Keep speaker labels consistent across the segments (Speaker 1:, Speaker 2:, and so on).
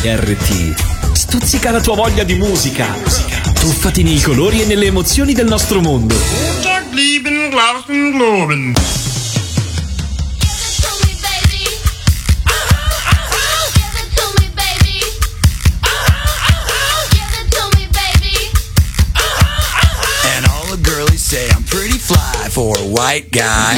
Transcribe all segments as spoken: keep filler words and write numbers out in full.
Speaker 1: R T stuzzica la tua voglia di musica. Tuffati nei colori e nelle emozioni del nostro mondo.
Speaker 2: And all the girlies say I'm pretty fly for a white guy.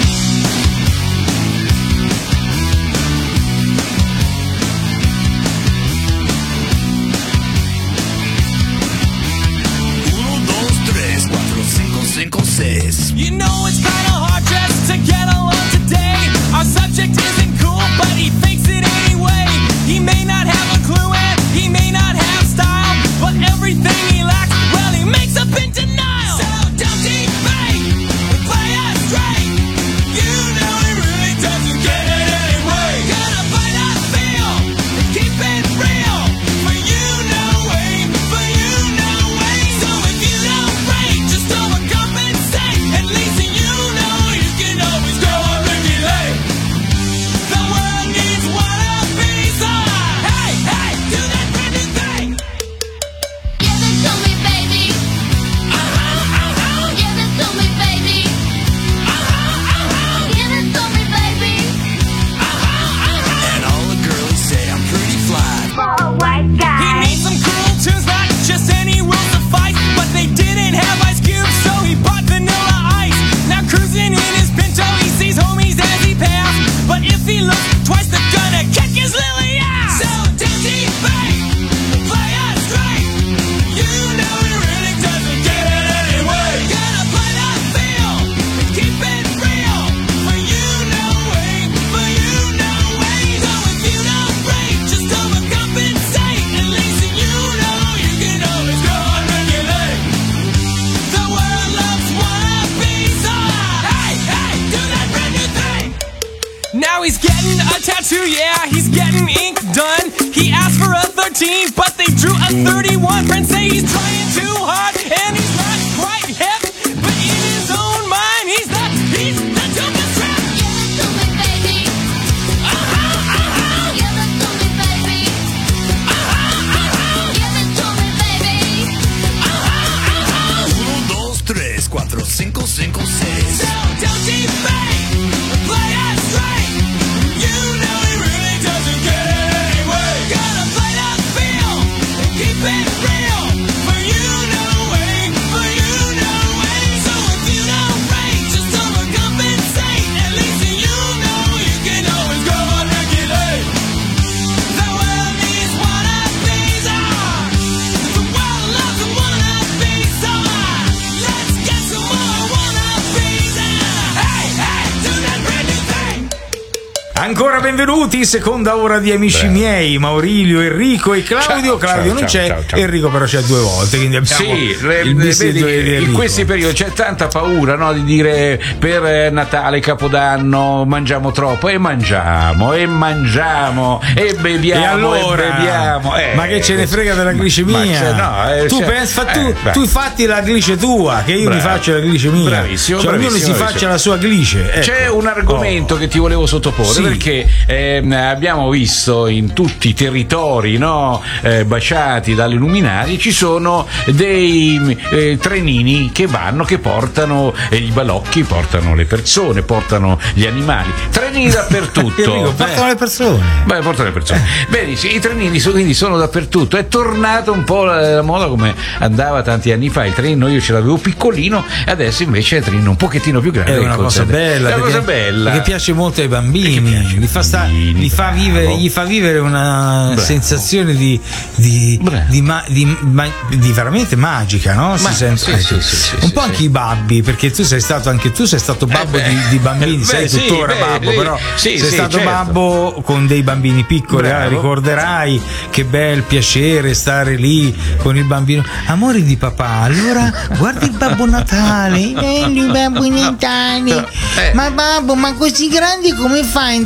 Speaker 3: You know it's kinda hard just to get along today. Our subject isn't cool, but he fakes it anyway. He may not have a clue and he may not have style, but everything he lacks, well, he makes up in denial. So don't deep fake, play us straight. You know he really doesn't get it anyway. Gotta fight that feel and keep it real. For you know way, for you know way. So if you don't break, just overcompensate. At least you know you can always go on Ricky Lake. The world needs one of these. Hey, hey, do that brand new thing.
Speaker 4: Give it to me, baby.
Speaker 3: Uh-huh, uh-huh.
Speaker 4: Give it to me, baby.
Speaker 3: Uh-huh, uh-huh.
Speaker 4: Give it to me, baby.
Speaker 3: Uh-huh, uh-huh.
Speaker 2: And all the girlies say I'm pretty fly.
Speaker 4: For a white
Speaker 3: He
Speaker 4: guy.
Speaker 3: needs some cool tunes, not just any will suffice. But they didn't have Ice Cube, so he bought Vanilla Ice. Now cruising in his Pinto, he sees homies as he passed. But if he looks twice, they're gonna kick his lily ass. So don't deep fake, play us straight. You know he really doesn't get it anyway. Gotta play that feel and keep it real. For you know way, for you know way. So if you don't break, just overcompensate. At least you know you can always go on regulate. The world loves wannabes. Hey, hey, do that brand new thing. Now he's getting a tattoo, yeah, he's getting ink done. He asked for a thirteen, but they drew a thirty-one. Friends say he's trying too hard, and he's not quite hip. But in his own mind, he's the, he's the dopest rap.
Speaker 4: Give it to me, baby.
Speaker 3: Uh-huh, uh-huh,
Speaker 4: Give it to me, baby.
Speaker 3: uh-huh, uh-huh,
Speaker 4: Give it to me, baby.
Speaker 3: uh-huh, uh-huh.
Speaker 2: Uno, dos, tres, cuatro, cinco, cinco, seis.
Speaker 3: So don't deep fake, play us straight. You know he really doesn't get it anyway. Gotta play that feel and keep it real. For you know way, for you know way. So if you don't break, just overcompensate. At least you know you can always go on regulate. The world needs one of these. Ah, the world loves one of these. Ah, let's get some more one of these. Ah, hey, hey, do that brand new thing.
Speaker 5: Ancora benvenuti, seconda ora di Amici
Speaker 6: Beh.
Speaker 5: miei, Maurilio, Enrico e Claudio.
Speaker 6: Ciao,
Speaker 5: Claudio
Speaker 6: ciao,
Speaker 5: non
Speaker 6: ciao,
Speaker 5: c'è,
Speaker 6: ciao, ciao.
Speaker 5: Enrico però c'è due volte, quindi abbiamo
Speaker 6: Sì, le-
Speaker 5: il
Speaker 6: le-
Speaker 5: bis
Speaker 6: vedi
Speaker 5: di
Speaker 6: che
Speaker 5: Enrico.
Speaker 6: in questi periodi c'è tanta paura, no, di dire per eh, Natale, Capodanno mangiamo troppo e mangiamo e mangiamo e beviamo
Speaker 5: E allora,
Speaker 6: e beviamo. Eh,
Speaker 5: ma che ce ne frega della glicemia?
Speaker 6: ma c'è- no, eh,
Speaker 5: tu
Speaker 6: c'è-
Speaker 5: pensa, fa- tu,
Speaker 6: eh, beh.
Speaker 5: tu fatti la glice tua, che io mi
Speaker 6: Bravo.
Speaker 5: faccio la glicemia.
Speaker 6: Bravissimo,
Speaker 5: cioè, ognuno si
Speaker 6: bravissimo,
Speaker 5: faccia
Speaker 6: bravissimo.
Speaker 5: la sua glice. Ecco.
Speaker 6: C'è un argomento
Speaker 5: Oh.
Speaker 6: che ti volevo sottoporre,
Speaker 5: Sì.
Speaker 6: perché ehm, abbiamo visto in tutti i territori, no, eh, baciati dalle luminarie, ci sono dei eh, trenini che vanno, che portano eh, i balocchi, portano le persone, portano gli animali, trenini dappertutto.
Speaker 5: Enrico, portano le persone.
Speaker 6: Beh, portano le persone. Bene, sì, i trenini sono, quindi sono dappertutto. È tornata un po' la, la moda come andava tanti anni fa. Il trenino io ce l'avevo piccolino, adesso invece è il trenino un pochettino più grande.
Speaker 5: È una
Speaker 6: che
Speaker 5: cosa
Speaker 6: consente-
Speaker 5: bella,
Speaker 6: È una
Speaker 5: perché,
Speaker 6: cosa bella.
Speaker 5: perché piace molto ai bambini,
Speaker 6: piace
Speaker 5: gli fa, sta-
Speaker 6: bambini,
Speaker 5: gli fa
Speaker 6: bravo.
Speaker 5: vivere, gli fa vivere una
Speaker 6: Bravo.
Speaker 5: sensazione di, di,
Speaker 6: Bravo.
Speaker 5: di, ma- di- ma- di veramente magica, no? Si
Speaker 6: Ma-
Speaker 5: sente-
Speaker 6: sì, sì, sì, sì,
Speaker 5: un
Speaker 6: sì,
Speaker 5: po'
Speaker 6: sì.
Speaker 5: anche i babbi, perché tu sei stato anche tu sei stato babbo
Speaker 6: Eh, beh.
Speaker 5: di, di bambini,
Speaker 6: Beh,
Speaker 5: sei
Speaker 6: sì,
Speaker 5: tuttora
Speaker 6: beh,
Speaker 5: babbo,
Speaker 6: sì.
Speaker 5: però
Speaker 6: Sì,
Speaker 5: sei
Speaker 6: sì,
Speaker 5: stato
Speaker 6: certo.
Speaker 5: babbo con dei bambini piccoli,
Speaker 6: Bravo.
Speaker 5: eh, ricorderai che bel piacere stare lì con il bambino. Amore di papà, allora guardi il Babbo Natale, eh, il Babbo Natale.
Speaker 6: Eh.
Speaker 5: Ma babbo, ma così grandi come fa a entrare nel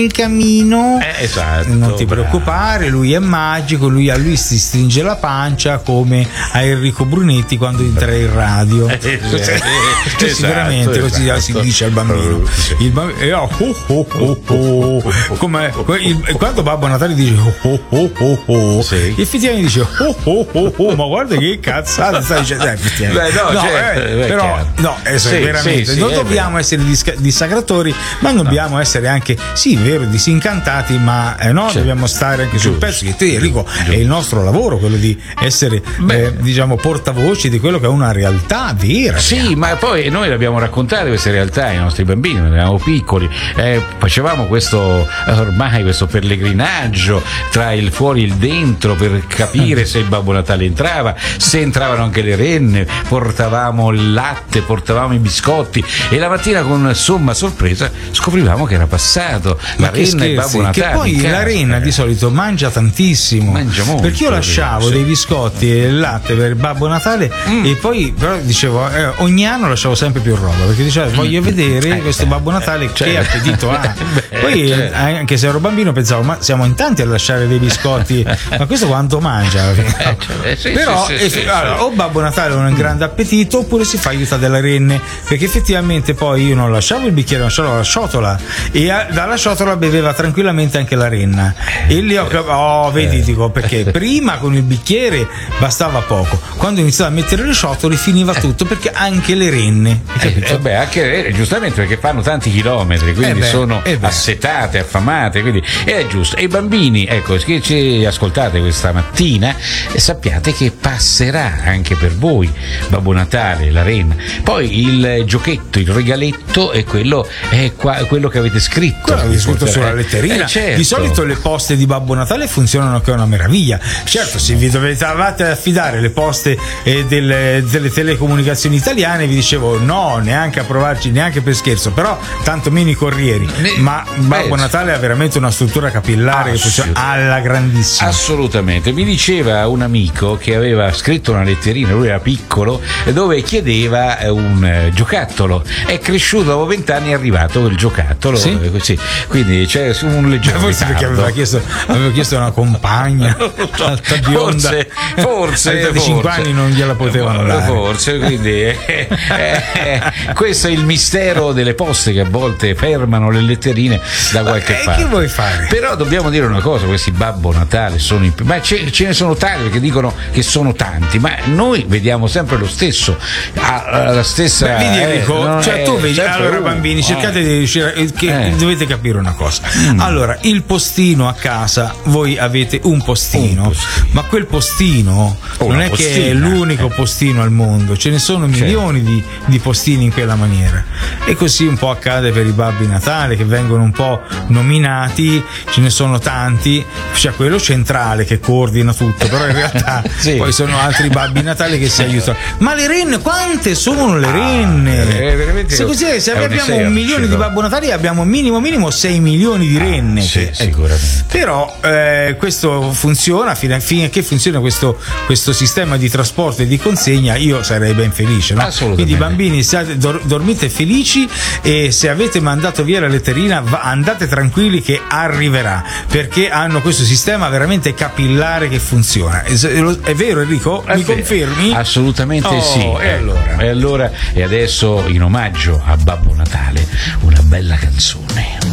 Speaker 5: nel cammino.
Speaker 6: Eh, esatto,
Speaker 5: non ti
Speaker 6: bravo.
Speaker 5: preoccupare, lui è magico, lui a lui si stringe la pancia come a Enrico Brunetti quando entra in radio.
Speaker 6: Eh,
Speaker 5: Cioè,
Speaker 6: eh,
Speaker 5: cioè,
Speaker 6: esatto,
Speaker 5: sicuramente così
Speaker 6: esatto.
Speaker 5: si dice al bambino.
Speaker 6: Eh, sì.
Speaker 5: Il bambino eh, oh, oh, oh, oh, oh. Come, il- quando Babbo Natale dice oh, oh, oh, oh, oh,
Speaker 6: Sì.
Speaker 5: effettivamente dice oh, oh, oh, oh, ma guarda che cazzata sta dicendo. Eh, effettivamente.
Speaker 6: Beh, no, certo,
Speaker 5: eh,
Speaker 6: beh,
Speaker 5: però
Speaker 6: chiaro.
Speaker 5: no, eh,
Speaker 6: Sì,
Speaker 5: veramente
Speaker 6: sì, sì,
Speaker 5: non
Speaker 6: è
Speaker 5: dobbiamo essere disca- dissacratori, ma dobbiamo essere anche, sì, vero, disincantati, ma eh, no,
Speaker 6: Certo.
Speaker 5: dobbiamo stare anche sul
Speaker 6: Giusto.
Speaker 5: pezzo. Che te, Enrico, è il nostro lavoro quello di essere, eh, diciamo, portavoci di quello che è una realtà vera.
Speaker 6: Sì, ma poi noi dobbiamo raccontare queste realtà ai nostri bambini, quando eravamo piccoli, eh, facevamo questo ormai questo pellegrinaggio tra il fuori e il dentro per capire se il Babbo Natale entrava, se entravano anche le renne, portavamo il latte, portavamo i biscotti e la mattina con somma sorpresa scoprivamo che era passato la
Speaker 5: Ma che
Speaker 6: renna e il Babbo
Speaker 5: scherzi,
Speaker 6: Natale.
Speaker 5: che poi
Speaker 6: in casa.
Speaker 5: la renna di solito mangia tantissimo,
Speaker 6: Mangia molto,
Speaker 5: perché io lasciavo
Speaker 6: sì.
Speaker 5: dei biscotti e il latte per il Babbo Natale
Speaker 6: Mm.
Speaker 5: e poi però dicevo eh, ogni anno lasciavo sempre più roba perché dicevo voglio vedere
Speaker 6: Eh,
Speaker 5: questo
Speaker 6: eh,
Speaker 5: Babbo Natale
Speaker 6: eh,
Speaker 5: che
Speaker 6: certo.
Speaker 5: appetito ha.
Speaker 6: Beh,
Speaker 5: Poi
Speaker 6: certo.
Speaker 5: eh, anche se ero bambino pensavo ma siamo in tanti a lasciare dei biscotti ma questo quanto mangia alla fine?
Speaker 6: Eh, cioè, sì,
Speaker 5: Però
Speaker 6: sì, sì,
Speaker 5: eh,
Speaker 6: sì,
Speaker 5: allora,
Speaker 6: sì.
Speaker 5: o Babbo Natale ha un grande appetito oppure si fa aiutare dalle renne perché effettivamente poi io non lasciavo il bicchiere, lasciavo la ciotola e a- dalla ciotola beveva tranquillamente anche la renna e lì ho cap- oh vedi dico perché prima con il bicchiere bastava poco, quando ho iniziato a mettere le ciotole finiva tutto perché anche le renne, hai
Speaker 6: Eh,
Speaker 5: capito?
Speaker 6: eh, beh, anche eh, giustamente perché fanno tanti chilometri, quindi
Speaker 5: Eh beh,
Speaker 6: sono
Speaker 5: eh beh.
Speaker 6: assetate, affamate, quindi è giusto. E i bambini, ecco, che ci ascoltate questa mattina, eh, sappiate che passerà anche per voi Babbo Natale, la renna. Poi il giochetto, il regaletto è quello, è qua- quello che avete scritto.
Speaker 5: Quello avete scritto sulla
Speaker 6: Eh,
Speaker 5: letterina.
Speaker 6: eh, certo.
Speaker 5: Di solito le poste di Babbo Natale funzionano che è una meraviglia. Certo, se vi dovete avete affidare le poste eh, delle, delle telecomunicazioni italiane, vi dicevo no, neanche a provarci, neanche per scherzo, però tanto meno i corrieri.
Speaker 6: Ne-
Speaker 5: Ma Babbo
Speaker 6: beh,
Speaker 5: Natale ha veramente una struttura capillare che funziona alla grandissima.
Speaker 6: Assolutamente, mi diceva un amico che aveva scritto una letterina, lui era piccolo, dove chiedeva eh, un eh, giocattolo. È cresciuto dopo vent'anni, è arrivato il giocattolo.
Speaker 5: Sì?
Speaker 6: eh, sì. Quindi c'è un leggero
Speaker 5: Forse perché
Speaker 6: ritardo.
Speaker 5: aveva chiesto, aveva chiesto una compagna alta bionda.
Speaker 6: Forse, forse,
Speaker 5: a trentacinque
Speaker 6: forse.
Speaker 5: anni non gliela potevano dare.
Speaker 6: Forse, quindi eh, eh, questo è il mistero delle poste che a volte fermano le letterine da qualche
Speaker 5: eh,
Speaker 6: parte.
Speaker 5: che vuoi fare?
Speaker 6: Però dobbiamo dire una cosa, questi Babbo Natale sono in... ma ce, ce ne sono tanti perché dicono che sono tanti, ma noi vediamo sempre lo stesso, ha- ha la stessa.
Speaker 5: Beh, vedi
Speaker 6: eh,
Speaker 5: Enrico,
Speaker 6: non
Speaker 5: cioè
Speaker 6: è
Speaker 5: tu vedi,
Speaker 6: sempre
Speaker 5: allora
Speaker 6: uno,
Speaker 5: bambini,
Speaker 6: eh.
Speaker 5: cercate di riuscire, eh, che
Speaker 6: Eh.
Speaker 5: dovete capire una cosa. Allora, il postino a casa, voi avete un postino,
Speaker 6: Un postino.
Speaker 5: ma quel postino
Speaker 6: Oh,
Speaker 5: non
Speaker 6: una
Speaker 5: è che è
Speaker 6: postina.
Speaker 5: l'unico postino al mondo, ce ne sono milioni di, di postini in quella maniera. E così un po' accade per i Babbi Natale che vengono un po' nominati, ce ne sono tanti, c'è quello centrale che coordina tutto, però in realtà
Speaker 6: Sì.
Speaker 5: poi sono altri Babbi Natale che si aiutano. Ma le renne, quante sono le renne?
Speaker 6: è veramente-
Speaker 5: se così se
Speaker 6: è un
Speaker 5: abbiamo
Speaker 6: esercito.
Speaker 5: un milione di Babbo Natale abbiamo minimo minimo sei milioni di renne.
Speaker 6: Sì,
Speaker 5: che- ecco.
Speaker 6: sicuramente.
Speaker 5: Però eh, questo funziona, fino a fine che funziona questo, questo sistema di trasporto e di consegna, io sarei ben felice. No?
Speaker 6: Assolutamente.
Speaker 5: Quindi bambini, state- dor- dormite felici e se avete mandato via la letterina va- andate tranquilli che arriverà, perché hanno questo sistema veramente capillare che funziona. È, è vero Enrico?
Speaker 6: È
Speaker 5: Mi
Speaker 6: vero.
Speaker 5: confermi?
Speaker 6: Assolutamente
Speaker 5: Oh,
Speaker 6: sì.
Speaker 5: E allora?
Speaker 6: E allora, e adesso in omaggio a Babbo Natale, una bella canzone.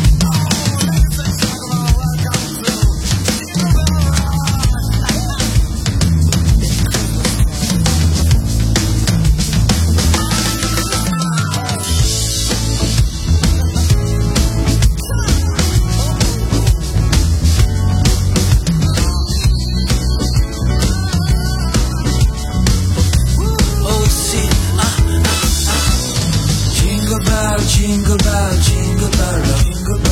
Speaker 2: Oh, see, ah, ah, ah. Jingle bell, jingle bell, jingle bell, jingle bell.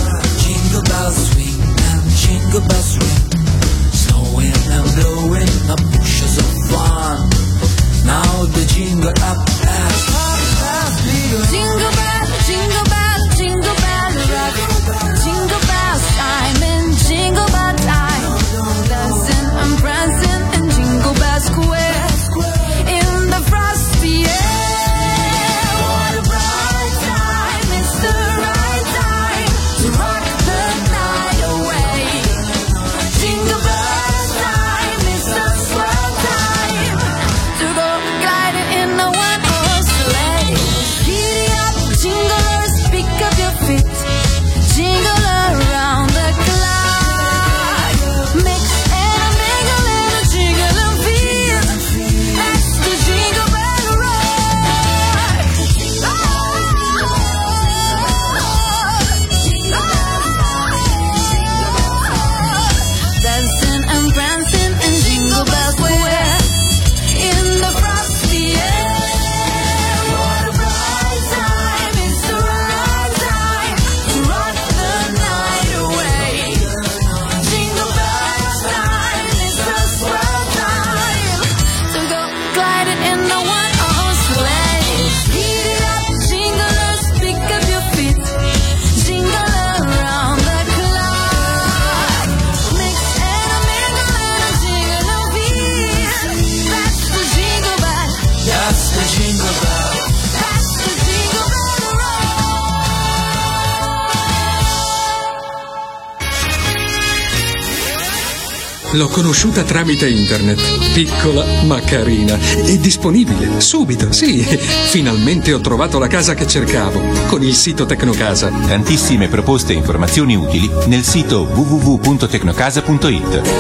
Speaker 7: L'ho conosciuta tramite internet. Piccola ma carina. E disponibile. Subito, sì. Finalmente ho trovato la casa che cercavo. Con il sito Tecnocasa.
Speaker 8: Tantissime proposte e informazioni utili nel sito w w w punto tecnocasa punto i t.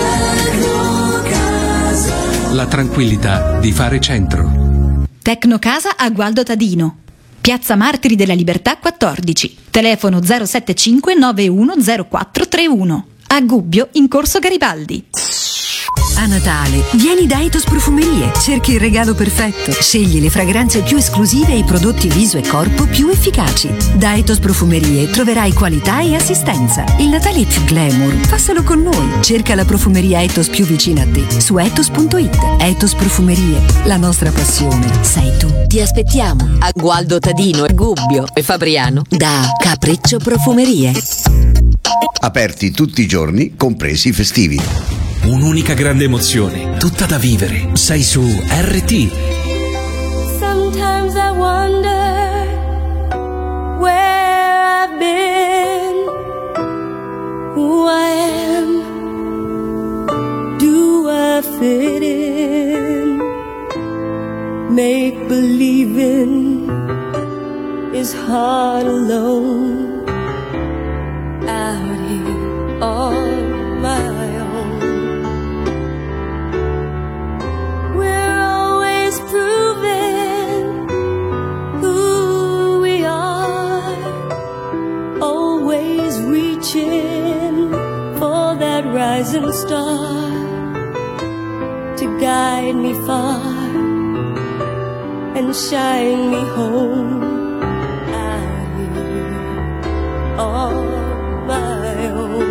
Speaker 7: La tranquillità di fare centro.
Speaker 9: Tecnocasa a Gualdo Tadino. Piazza Martiri della Libertà quattordici. Telefono zero sette cinque nove uno zero quattro tre uno. A Gubbio in Corso Garibaldi.
Speaker 10: A Natale vieni da Etos Profumerie, cerchi il regalo perfetto, scegli le fragranze più esclusive e i prodotti viso e corpo più efficaci. Da Etos Profumerie troverai qualità e assistenza. Il Natale è più glamour, fasselo con noi. Cerca la profumeria Etos più vicina a te su etos punto it. Etos Profumerie, la nostra passione sei tu.
Speaker 11: Ti aspettiamo a Gualdo Tadino, Gubbio e Fabriano da Capriccio Profumerie.
Speaker 12: Aperti tutti i giorni, compresi i festivi.
Speaker 1: Un'unica grande emozione, tutta da vivere. Sei su R T.
Speaker 4: Sometimes I wonder where I've been, who I am, do I fit in? Make believing is hard alone, out here on my own. We're always proving who we are, always reaching for that rising star to guide me far and shine me home, out here on my own.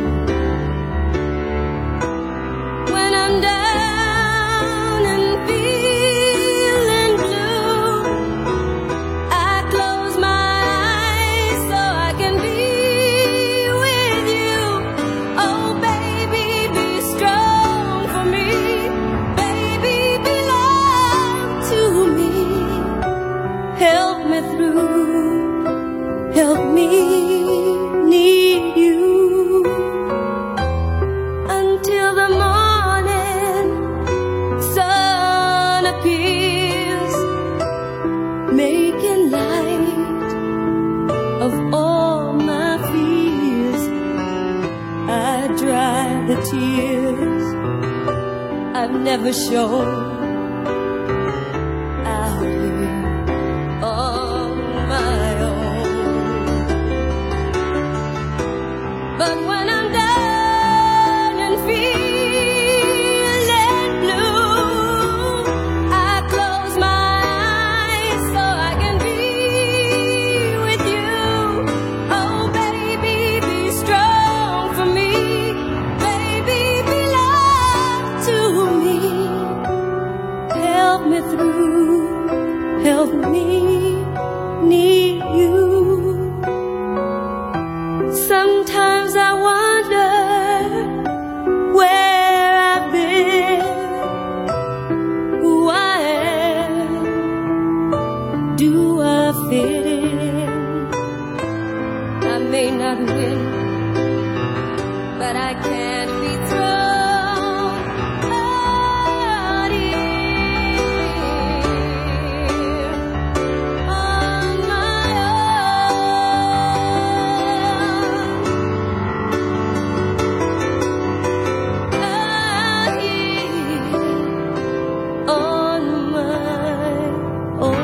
Speaker 4: When I'm down and feeling blue, I close my eyes so I can be with you. Oh baby, be strong for me. Baby, belong to me. Help me through, help me need you until the morning sun appears, making light of all my fears. I dry the tears I've never shown, out here on my own. But when I'm down and feeling blue, I close my eyes so I can be with you. Oh baby, be strong for me. Baby, belong to me. Help me through, help me need you. Sometimes I wonder where I've been, who I am, do I fit in? I may not win, but I can't be thrown out here on my own, out here on my own.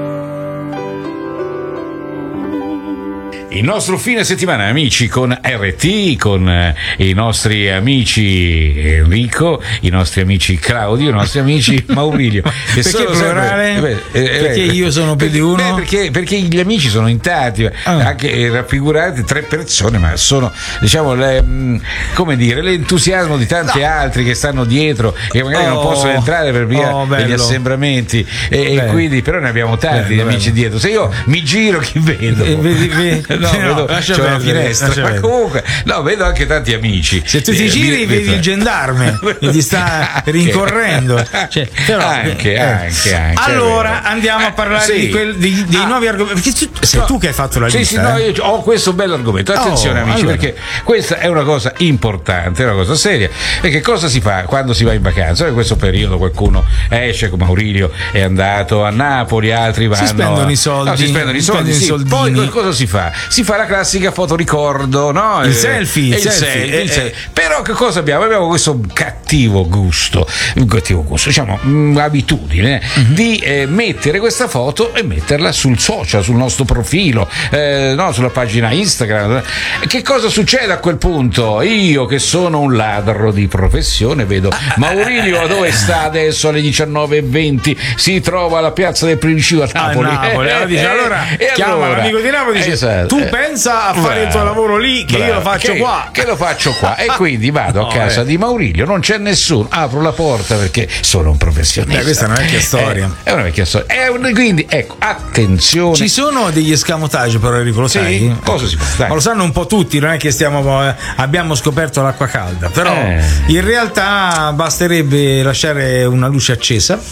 Speaker 6: Il nostro fine settimana, amici, con R T, con eh, i nostri amici Enrico, i nostri amici Claudio, i nostri amici Maurilio. Che
Speaker 5: Perché
Speaker 6: sono
Speaker 5: plurale?
Speaker 6: sempre- eh, beh, eh,
Speaker 5: Perché
Speaker 6: eh,
Speaker 5: io sono più
Speaker 6: per-
Speaker 5: di uno?
Speaker 6: beh, perché, perché gli amici sono in tanti,
Speaker 5: Ah.
Speaker 6: anche eh, raffigurati tre persone, ma sono, diciamo, le, mh, come dire, l'entusiasmo di tanti altri che stanno dietro e magari non
Speaker 5: Oh.
Speaker 6: possono entrare per via
Speaker 5: Oh,
Speaker 6: degli
Speaker 5: bello.
Speaker 6: assembramenti. E, e
Speaker 5: Bello.
Speaker 6: quindi, però, ne abbiamo tanti di
Speaker 5: Bello,
Speaker 6: amici
Speaker 5: bello.
Speaker 6: dietro. Se io mi giro, chi vedo?
Speaker 5: Eh, vedi, vedi?
Speaker 6: No, no,
Speaker 5: No,
Speaker 6: vedo,
Speaker 5: lascia
Speaker 6: c'è una
Speaker 5: perdere,
Speaker 6: finestra.
Speaker 5: lascia
Speaker 6: Ma
Speaker 5: perdere.
Speaker 6: comunque, no, vedo anche tanti amici.
Speaker 5: Se tu ti
Speaker 6: Eh,
Speaker 5: giri
Speaker 6: mi-
Speaker 5: vedi
Speaker 6: mi-
Speaker 5: il gendarme che ti sta
Speaker 6: Anche.
Speaker 5: rincorrendo. Cioè, però,
Speaker 6: Anche,
Speaker 5: eh.
Speaker 6: anche, anche,
Speaker 5: Allora
Speaker 6: è vero.
Speaker 5: andiamo a parlare
Speaker 6: sì.
Speaker 5: di quel- dei, dei
Speaker 6: Ah.
Speaker 5: nuovi argomenti. Perché tu- sei
Speaker 6: No.
Speaker 5: tu che hai fatto la
Speaker 6: Sì,
Speaker 5: lista.
Speaker 6: sì, no,
Speaker 5: eh?
Speaker 6: io ho questo bello argomento. Attenzione,
Speaker 5: Oh,
Speaker 6: amici,
Speaker 5: allora.
Speaker 6: perché questa è una cosa importante, è una cosa seria. Perché cosa si fa quando si va in vacanza? In questo periodo qualcuno esce, come Maurilio è andato a Napoli, altri vanno.
Speaker 5: spendono i soldi,
Speaker 6: No, si spendono i
Speaker 5: si
Speaker 6: soldi.
Speaker 5: spendono i
Speaker 6: Sì.
Speaker 5: soldini.
Speaker 6: Poi cosa si fa? Si fa la classica fotoricordo, no?
Speaker 5: Il
Speaker 6: Eh,
Speaker 5: selfie, il
Speaker 6: il
Speaker 5: selfie,
Speaker 6: selfie,
Speaker 5: eh,
Speaker 6: il
Speaker 5: eh.
Speaker 6: selfie. Però che cosa abbiamo? Abbiamo questo cattivo gusto, un cattivo gusto, diciamo, mh, abitudine
Speaker 5: Mhm.
Speaker 6: di eh, mettere questa foto e metterla sul social, sul nostro profilo, eh, no, sulla pagina Instagram. Che cosa succede a quel punto? Io che sono un ladro di professione vedo Maurilio dove sta adesso alle diciannove e venti, si trova alla piazza del Principio a
Speaker 5: A
Speaker 6: Napoli.
Speaker 5: Napoli. Allora dice, allora
Speaker 6: E
Speaker 5: chiama
Speaker 6: allora?
Speaker 5: l'amico di Napoli e dice,
Speaker 6: Esatto.
Speaker 5: tu pensa a fare il tuo
Speaker 6: Bravo.
Speaker 5: lavoro lì che io lo
Speaker 6: Bravo.
Speaker 5: faccio
Speaker 6: Che-
Speaker 5: qua.
Speaker 6: che lo faccio qua e quindi vado
Speaker 5: No,
Speaker 6: a casa
Speaker 5: eh.
Speaker 6: di Maurilio, non c'è nessuno, apro la porta perché sono un professionista.
Speaker 5: Beh, questa è una vecchia storia.
Speaker 6: Eh, è una vecchia storia. È un- quindi ecco, attenzione.
Speaker 5: Ci sono degli escamotage però Enrico, lo
Speaker 6: Sì?
Speaker 5: sai?
Speaker 6: Cosa si fa? Dai.
Speaker 5: Ma lo sanno un po' tutti, non è che stiamo eh, abbiamo scoperto l'acqua calda, però
Speaker 6: Eh.
Speaker 5: in realtà basterebbe lasciare una luce accesa.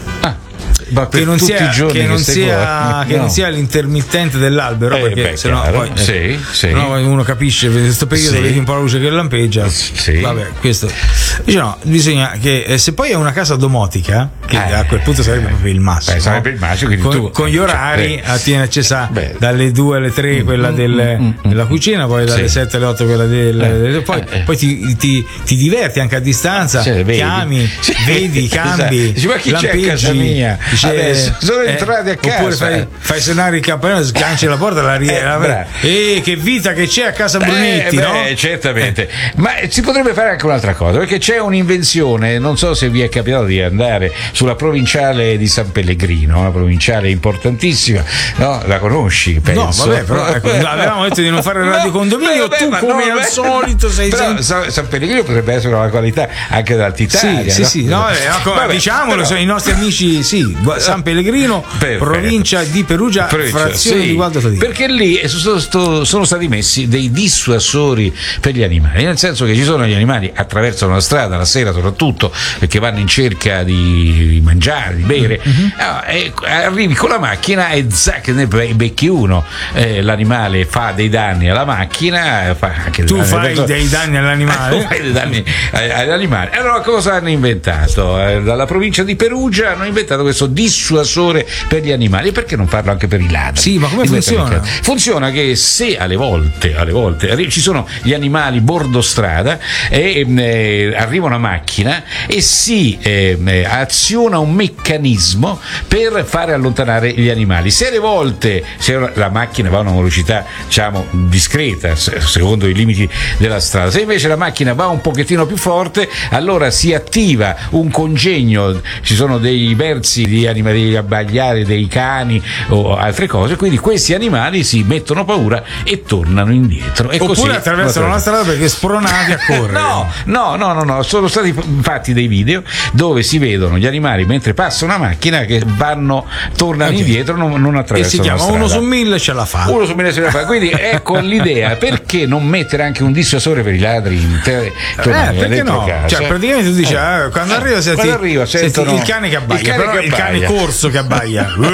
Speaker 6: Ma per
Speaker 5: Che non,
Speaker 6: tutti
Speaker 5: sia,
Speaker 6: i giorni
Speaker 5: che,
Speaker 6: che
Speaker 5: non
Speaker 6: stai
Speaker 5: sia,
Speaker 6: fuori.
Speaker 5: che
Speaker 6: No.
Speaker 5: non sia l'intermittente dell'albero,
Speaker 6: Eh,
Speaker 5: perché
Speaker 6: beh,
Speaker 5: sennò
Speaker 6: chiaro.
Speaker 5: poi eh,
Speaker 6: Sì, sì.
Speaker 5: sennò uno capisce in questo periodo
Speaker 6: Sì.
Speaker 5: vedi un po' la luce che lampeggia.
Speaker 6: Sì.
Speaker 5: Vabbè, questo. Dice no, bisogna che eh, se poi è una casa domotica, che
Speaker 6: Eh.
Speaker 5: a quel punto sarebbe proprio il massimo.
Speaker 6: Beh, sarebbe il massimo, quindi
Speaker 5: con,
Speaker 6: tu-
Speaker 5: con gli orari
Speaker 6: cioè,
Speaker 5: eh, tiene accesa
Speaker 6: beh.
Speaker 5: dalle due alle tre quella del- della cucina, poi dalle
Speaker 6: Sì.
Speaker 5: sette alle otto quella del,
Speaker 6: Eh.
Speaker 5: del- poi,
Speaker 6: Eh.
Speaker 5: poi ti, ti- ti diverti anche a distanza,
Speaker 6: Cioè, vedi.
Speaker 5: chiami,
Speaker 6: Sì.
Speaker 5: vedi, cambi,
Speaker 6: Esatto. Dici, ma chi c'è a
Speaker 5: lampeggi,
Speaker 6: casa mia?
Speaker 5: dice,
Speaker 6: Adesso sono entrati a casa.
Speaker 5: Oppure fai, fai suonare il campanello, sganci la porta, la rie-
Speaker 6: Eh,
Speaker 5: la-
Speaker 6: bravo.
Speaker 5: eh, che vita che c'è a casa Brunetti,
Speaker 6: Eh,
Speaker 5: no?
Speaker 6: beh, certamente. Ma si potrebbe fare anche un'altra cosa, perché c'è un'invenzione, non so se vi è capitato di andare sulla provinciale di San Pellegrino, una provinciale importantissima, no? La conosci, penso.
Speaker 5: No, vabbè, però ecco, avevamo detto di non fare il radio condominio,
Speaker 6: vabbè,
Speaker 5: tu
Speaker 6: ma
Speaker 5: come
Speaker 6: no,
Speaker 5: al
Speaker 6: vabbè,
Speaker 5: solito sei
Speaker 6: però
Speaker 5: sempre...
Speaker 6: San, San Pellegrino potrebbe essere una qualità anche dell'Alta Italia.
Speaker 5: Sì,
Speaker 6: no?
Speaker 5: sì, sì, no, eh, ecco,
Speaker 6: Vabbè,
Speaker 5: diciamolo,
Speaker 6: però-
Speaker 5: sono i nostri amici, sì, Gua- San Pellegrino,
Speaker 6: Perfetto.
Speaker 5: provincia di Perugia,
Speaker 6: Perugia,
Speaker 5: frazione
Speaker 6: sì,
Speaker 5: di Gualdo Tadino.
Speaker 6: perché lì sono, sto- sono stati messi dei dissuasori per gli animali, nel senso che ci sono gli animali attraversano la strada la sera soprattutto perché vanno in cerca di mangiare, di bere.
Speaker 5: Mm-hmm.
Speaker 6: Ah, e arrivi con la macchina e zac, ne be- becchi uno. Eh, l'animale fa dei danni alla macchina, fa anche
Speaker 5: Tu
Speaker 6: dei danni
Speaker 5: fai
Speaker 6: alle persone.
Speaker 5: dei danni all'animale?
Speaker 6: Tu fai dei danni ai- agli animali. Allora cosa hanno inventato? Eh, dalla provincia di Perugia hanno inventato questo dissuasore per gli animali. E perché non farlo anche per i ladri?
Speaker 5: Sì, ma come
Speaker 6: Di questa
Speaker 5: funziona?
Speaker 6: meccanica. Funziona che se alle volte, alle volte arri- ci sono gli animali bordo strada e ehm, eh, arriva una macchina e si ehm, eh, aziona un meccanismo per fare allontanare gli animali. Se alle volte se la macchina va a una velocità diciamo discreta se- secondo i limiti della strada, se invece la macchina va un pochettino più forte, allora si attiva un congegno, ci sono dei versi di animali, degli abbagliari, dei cani o altre cose, quindi questi animali si mettono paura e tornano indietro. E
Speaker 5: Oppure
Speaker 6: così
Speaker 5: attraversano la strada perché spronati a correre.
Speaker 6: No, no, no, no, no, sono stati fatti dei video dove si vedono gli animali mentre passa una macchina che vanno, tornano
Speaker 5: Ok.
Speaker 6: indietro, non, non
Speaker 5: E
Speaker 6: attraversano
Speaker 5: si
Speaker 6: la
Speaker 5: chiama
Speaker 6: strada.
Speaker 5: uno su mille ce la fa.
Speaker 6: Uno su mille se la fa. Quindi ecco l'idea, perché non mettere anche un dissuasore per i ladri in te-
Speaker 5: Eh,
Speaker 6: tornare
Speaker 5: perché
Speaker 6: dentro
Speaker 5: no?
Speaker 6: casa?
Speaker 5: Cioè, praticamente tu dici,
Speaker 6: Eh.
Speaker 5: ah, quando arriva senti,
Speaker 6: Quando arriva,
Speaker 5: senti
Speaker 6: sentono-
Speaker 5: il cane che abbaia,
Speaker 6: il cane
Speaker 5: però
Speaker 6: che
Speaker 5: il cane
Speaker 6: abbaia.
Speaker 5: corso che abbaia. Uh,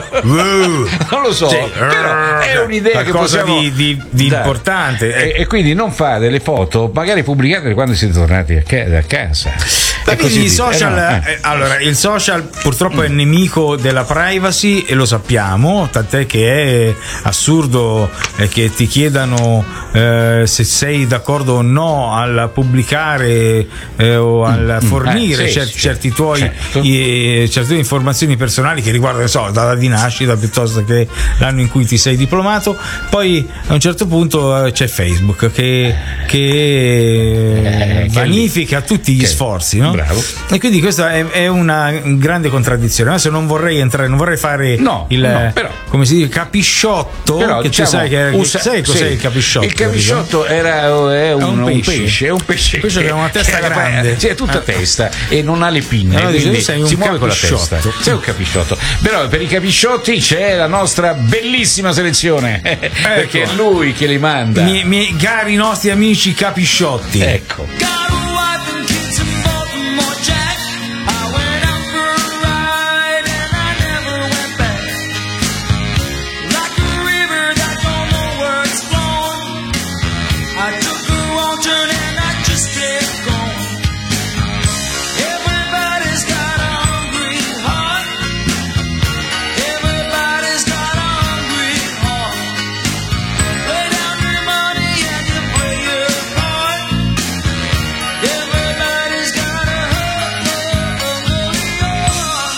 Speaker 5: uh.
Speaker 6: Non lo so,
Speaker 5: Sì.
Speaker 6: però è un'idea che
Speaker 5: Qualcosa
Speaker 6: possiamo
Speaker 5: di, di, di
Speaker 6: dare.
Speaker 5: importante.
Speaker 6: E, e quindi non fa delle foto, magari pubblicate quando siete tornati a, ca- a casa.
Speaker 5: Ma
Speaker 6: E
Speaker 5: quindi
Speaker 6: così
Speaker 5: i
Speaker 6: dite,
Speaker 5: social,
Speaker 6: eh, no, eh.
Speaker 5: eh, allora il social purtroppo è nemico della privacy e lo sappiamo, tant'è che è assurdo eh, che ti chiedano eh, se sei d'accordo o no al pubblicare eh, o al fornire
Speaker 6: Eh, sì,
Speaker 5: cer-
Speaker 6: sì,
Speaker 5: certi tuoi
Speaker 6: certo.
Speaker 5: eh, certe informazioni personali che riguardano so, la data di nascita piuttosto che l'anno in cui ti sei diplomato. Poi a un certo punto eh, c'è Facebook che, che
Speaker 6: Eh, che
Speaker 5: vanifica giustifica tutti gli
Speaker 6: Ok.
Speaker 5: sforzi, no?
Speaker 6: Bravo.
Speaker 5: E quindi questa è, è una grande contraddizione. Adesso non vorrei entrare, non vorrei fare
Speaker 6: No,
Speaker 5: il
Speaker 6: no, però-
Speaker 5: come si dice capisciotto,
Speaker 6: Però,
Speaker 5: che
Speaker 6: diciamo,
Speaker 5: tu sai che,
Speaker 6: usa-
Speaker 5: sai cos'è
Speaker 6: sì.
Speaker 5: il capisciotto?
Speaker 6: Il capisciotto era, è un,
Speaker 5: È un
Speaker 6: un
Speaker 5: pesce.
Speaker 6: pesce, è un pesce,
Speaker 5: Un pesce che ha una testa
Speaker 6: era-
Speaker 5: grande.
Speaker 6: sì, è tutta
Speaker 5: Eh.
Speaker 6: testa e non ha le pinne,
Speaker 5: Allora dice,
Speaker 6: quindi
Speaker 5: tu sei un
Speaker 6: si muove con la
Speaker 5: capisciotto.
Speaker 6: testa. Sei un capisciotto. Però per i capisciotti c'è la nostra bellissima selezione, perché è lui che li manda.
Speaker 5: Miei, miei cari nostri amici capisciotti.
Speaker 6: Ecco.
Speaker 3: Got a wife and kids in Baltimore, Jack. I went out for a ride and I never went back. Like a river that don't know where it's flowing. I took a wrong turn and I just kept going. Everybody's got a hungry heart. Everybody's got a hungry heart. Lay down your money and you play your part. Everybody's got a hungry heart.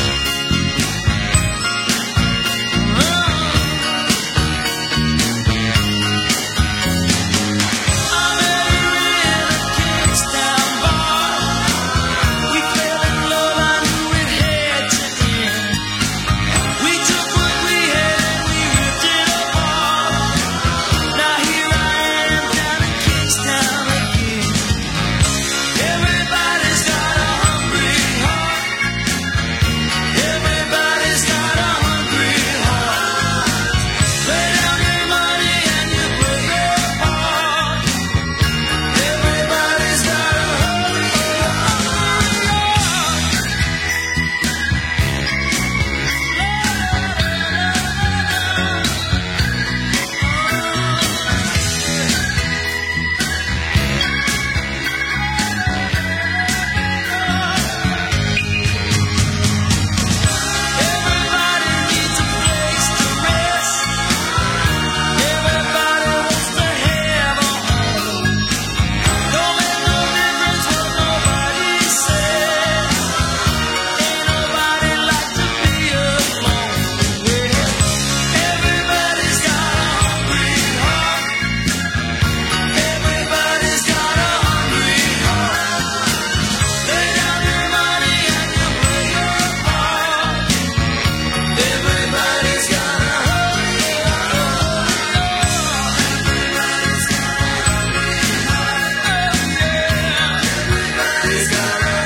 Speaker 3: I met her in a Kingstown bar. We fell in love, I knew it had to end. We took what we had and we ripped it apart. Now here I am down in Kingstown again. Everybody's got a hungry heart. Everybody's got a hungry heart. Lay down your money and you play your part. Everybody's got a hungry heart. Everybody needs a place to rest. Everybody wants to have a home. Don't make no difference what nobody says. Ain't nobody like to be alone. Well, everybody's got a hungry heart. Everybody's got a hungry heart. Lay down your money and you play your part. Everybody's got a hungry heart. Everybody's got a hungry heart. Everybody's got a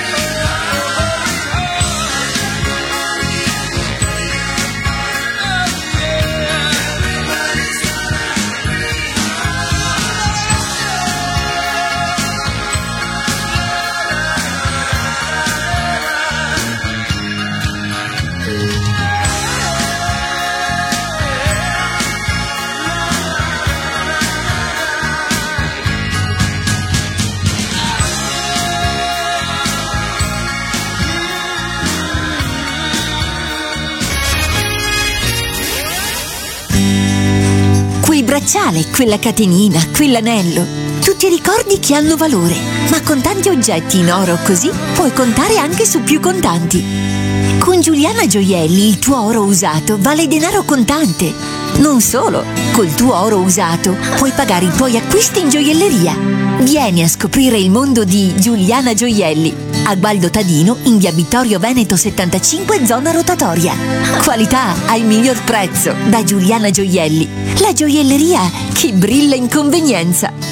Speaker 13: Quel bracciale, quella catenina, quell'anello, tutti ricordi che hanno valore, ma con tanti oggetti in oro così puoi contare anche su più contanti. Con Giuliana Gioielli il tuo oro usato vale denaro contante. Non solo, col tuo oro usato puoi pagare i tuoi acquisti in gioielleria. Vieni a scoprire il mondo di Giuliana Gioielli, a Gualdo Tadino in via Vittorio Veneto settantacinque, zona rotatoria. Qualità al miglior prezzo da Giuliana Gioielli, la gioielleria che brilla in convenienza.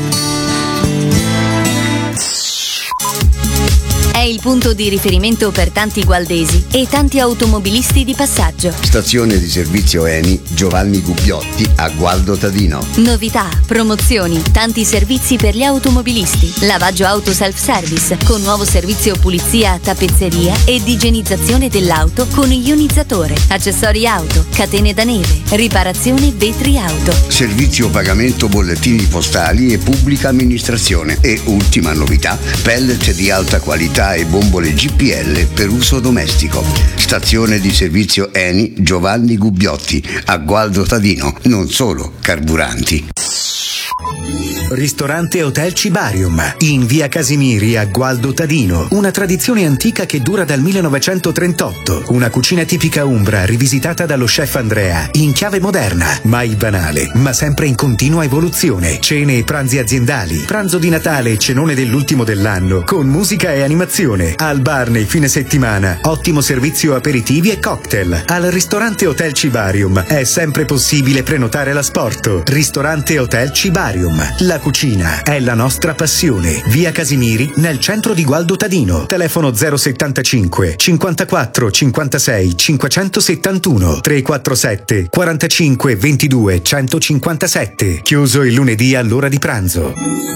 Speaker 14: È il punto di riferimento per tanti gualdesi e tanti automobilisti di passaggio.
Speaker 12: Stazione di servizio Eni Giovanni Gubbiotti a Gualdo Tadino.
Speaker 14: Novità, promozioni, tanti servizi per gli automobilisti. Lavaggio auto self-service con nuovo servizio pulizia, tappezzeria ed igienizzazione dell'auto con ionizzatore. Accessori auto, catene da neve, riparazione vetri auto.
Speaker 12: Servizio pagamento bollettini postali e pubblica amministrazione. E ultima novità, pellet di alta qualità e bombole G P L per uso domestico. Stazione di servizio Eni Giovanni Gubbiotti a Gualdo Tadino. Non solo carburanti.
Speaker 15: Ristorante Hotel Cibarium in via Casimiri a Gualdo Tadino. Una tradizione antica che dura dal millenovecentotrentotto. Una cucina tipica umbra rivisitata dallo chef Andrea in chiave moderna, mai banale, ma sempre in continua evoluzione. Cene e pranzi aziendali, pranzo di Natale e cenone dell'ultimo dell'anno con musica e animazione. Al bar nei fine settimana, ottimo servizio aperitivi e cocktail. Al ristorante Hotel Cibarium è sempre possibile prenotare l'asporto. Ristorante Hotel Cibarium. La cucina è la nostra passione. Via Casimiri nel centro di Gualdo Tadino. Telefono zero settantacinque cinquantaquattro cinquantasei cinquecentosettantuno trecentoquarantasette quarantacinque ventidue centocinquantasette. Chiuso il lunedì all'ora di pranzo.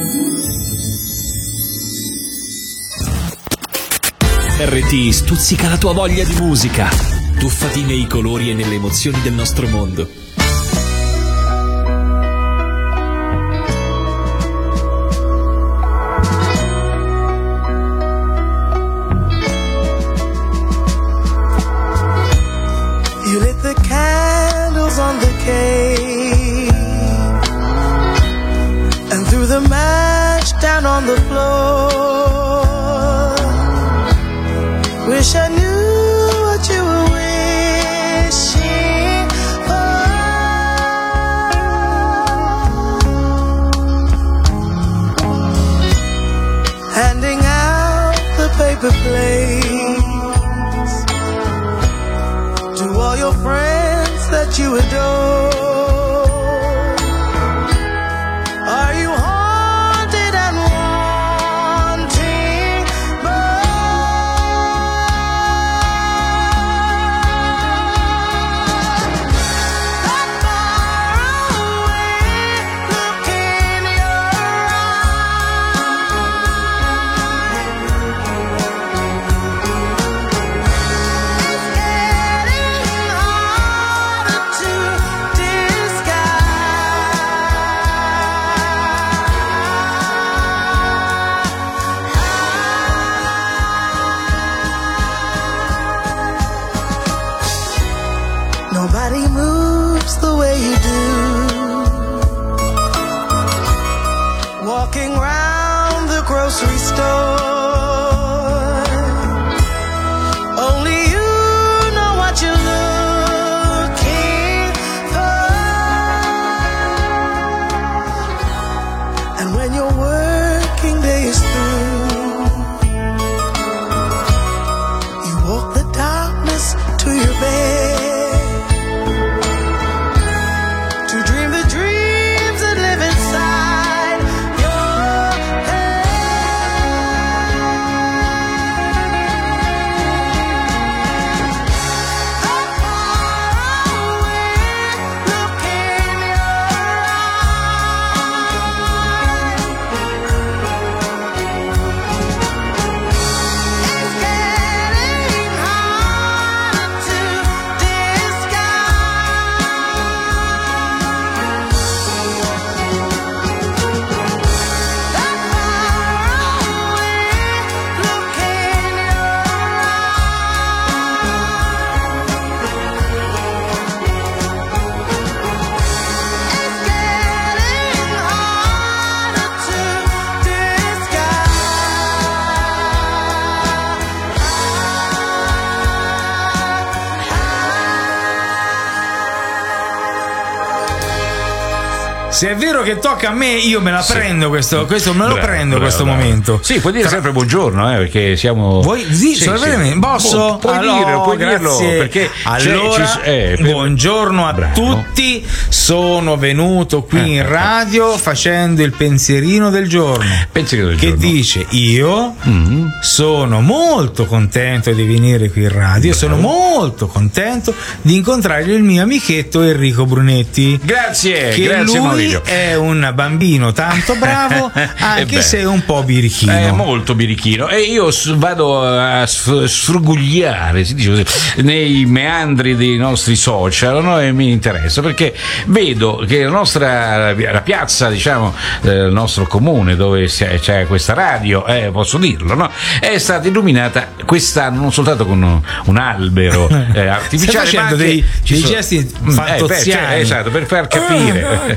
Speaker 1: R T I stuzzica la tua voglia di musica. Tuffati nei colori e nelle emozioni del nostro mondo.
Speaker 16: You lit the candles on the cake and threw the match down on the floor. Wish I knew what you were wishing for. Handing out the paper plates to all your friends that you adore. Are you haunted and wanting more? That far away look in your nobody moves the way you do. Walking round the grocery store, only you know what you're looking for. And when your working day is through, you walk the darkness to your bed.
Speaker 5: Se è vero che tocca a me, io me la
Speaker 6: Sì.
Speaker 5: prendo questo, questo me lo
Speaker 6: Bravo,
Speaker 5: prendo
Speaker 6: bravo,
Speaker 5: questo
Speaker 6: bravo.
Speaker 5: momento.
Speaker 6: Sì, puoi dire
Speaker 5: Tra-
Speaker 6: sempre buongiorno, eh, perché siamo.
Speaker 5: Vuoi sì,
Speaker 6: Sì,
Speaker 5: solamente-
Speaker 6: sì.
Speaker 5: posso?
Speaker 6: Pu- Puoi
Speaker 5: Allora,
Speaker 6: dirlo, puoi dirlo,
Speaker 5: grazie.
Speaker 6: perché
Speaker 5: allora,
Speaker 6: c'è- ci- eh, per-
Speaker 5: buongiorno a
Speaker 6: Bravo.
Speaker 5: tutti. Sono venuto qui
Speaker 6: Eh,
Speaker 5: in radio facendo il pensierino del giorno.
Speaker 6: Pensierino del
Speaker 5: che
Speaker 6: giorno.
Speaker 5: dice: io
Speaker 6: Mm.
Speaker 5: sono molto contento di venire qui in radio. Sono molto contento di incontrare il mio amichetto Enrico Brunetti.
Speaker 6: Grazie,
Speaker 5: che
Speaker 6: grazie
Speaker 5: lui
Speaker 6: Maurizio.
Speaker 5: è un bambino tanto bravo, anche
Speaker 6: beh.
Speaker 5: se è un po' birichino.
Speaker 6: È molto birichino e io s- vado a sf- sfrugugliare, si dice così, nei meandri dei nostri social, no? E mi interessa perché vedo che la nostra la piazza, diciamo, del nostro comune dove c'è, c'è questa radio, eh, posso dirlo, no? È stata illuminata quest'anno non soltanto con un albero eh, artificiale,
Speaker 5: Stai facendo
Speaker 6: ma anche
Speaker 5: dei,
Speaker 6: ci
Speaker 5: dei
Speaker 6: sono-
Speaker 5: gesti
Speaker 6: Mm, eh, per-
Speaker 5: fantoziani.
Speaker 6: cioè, esatto, per far capire.
Speaker 5: Sì,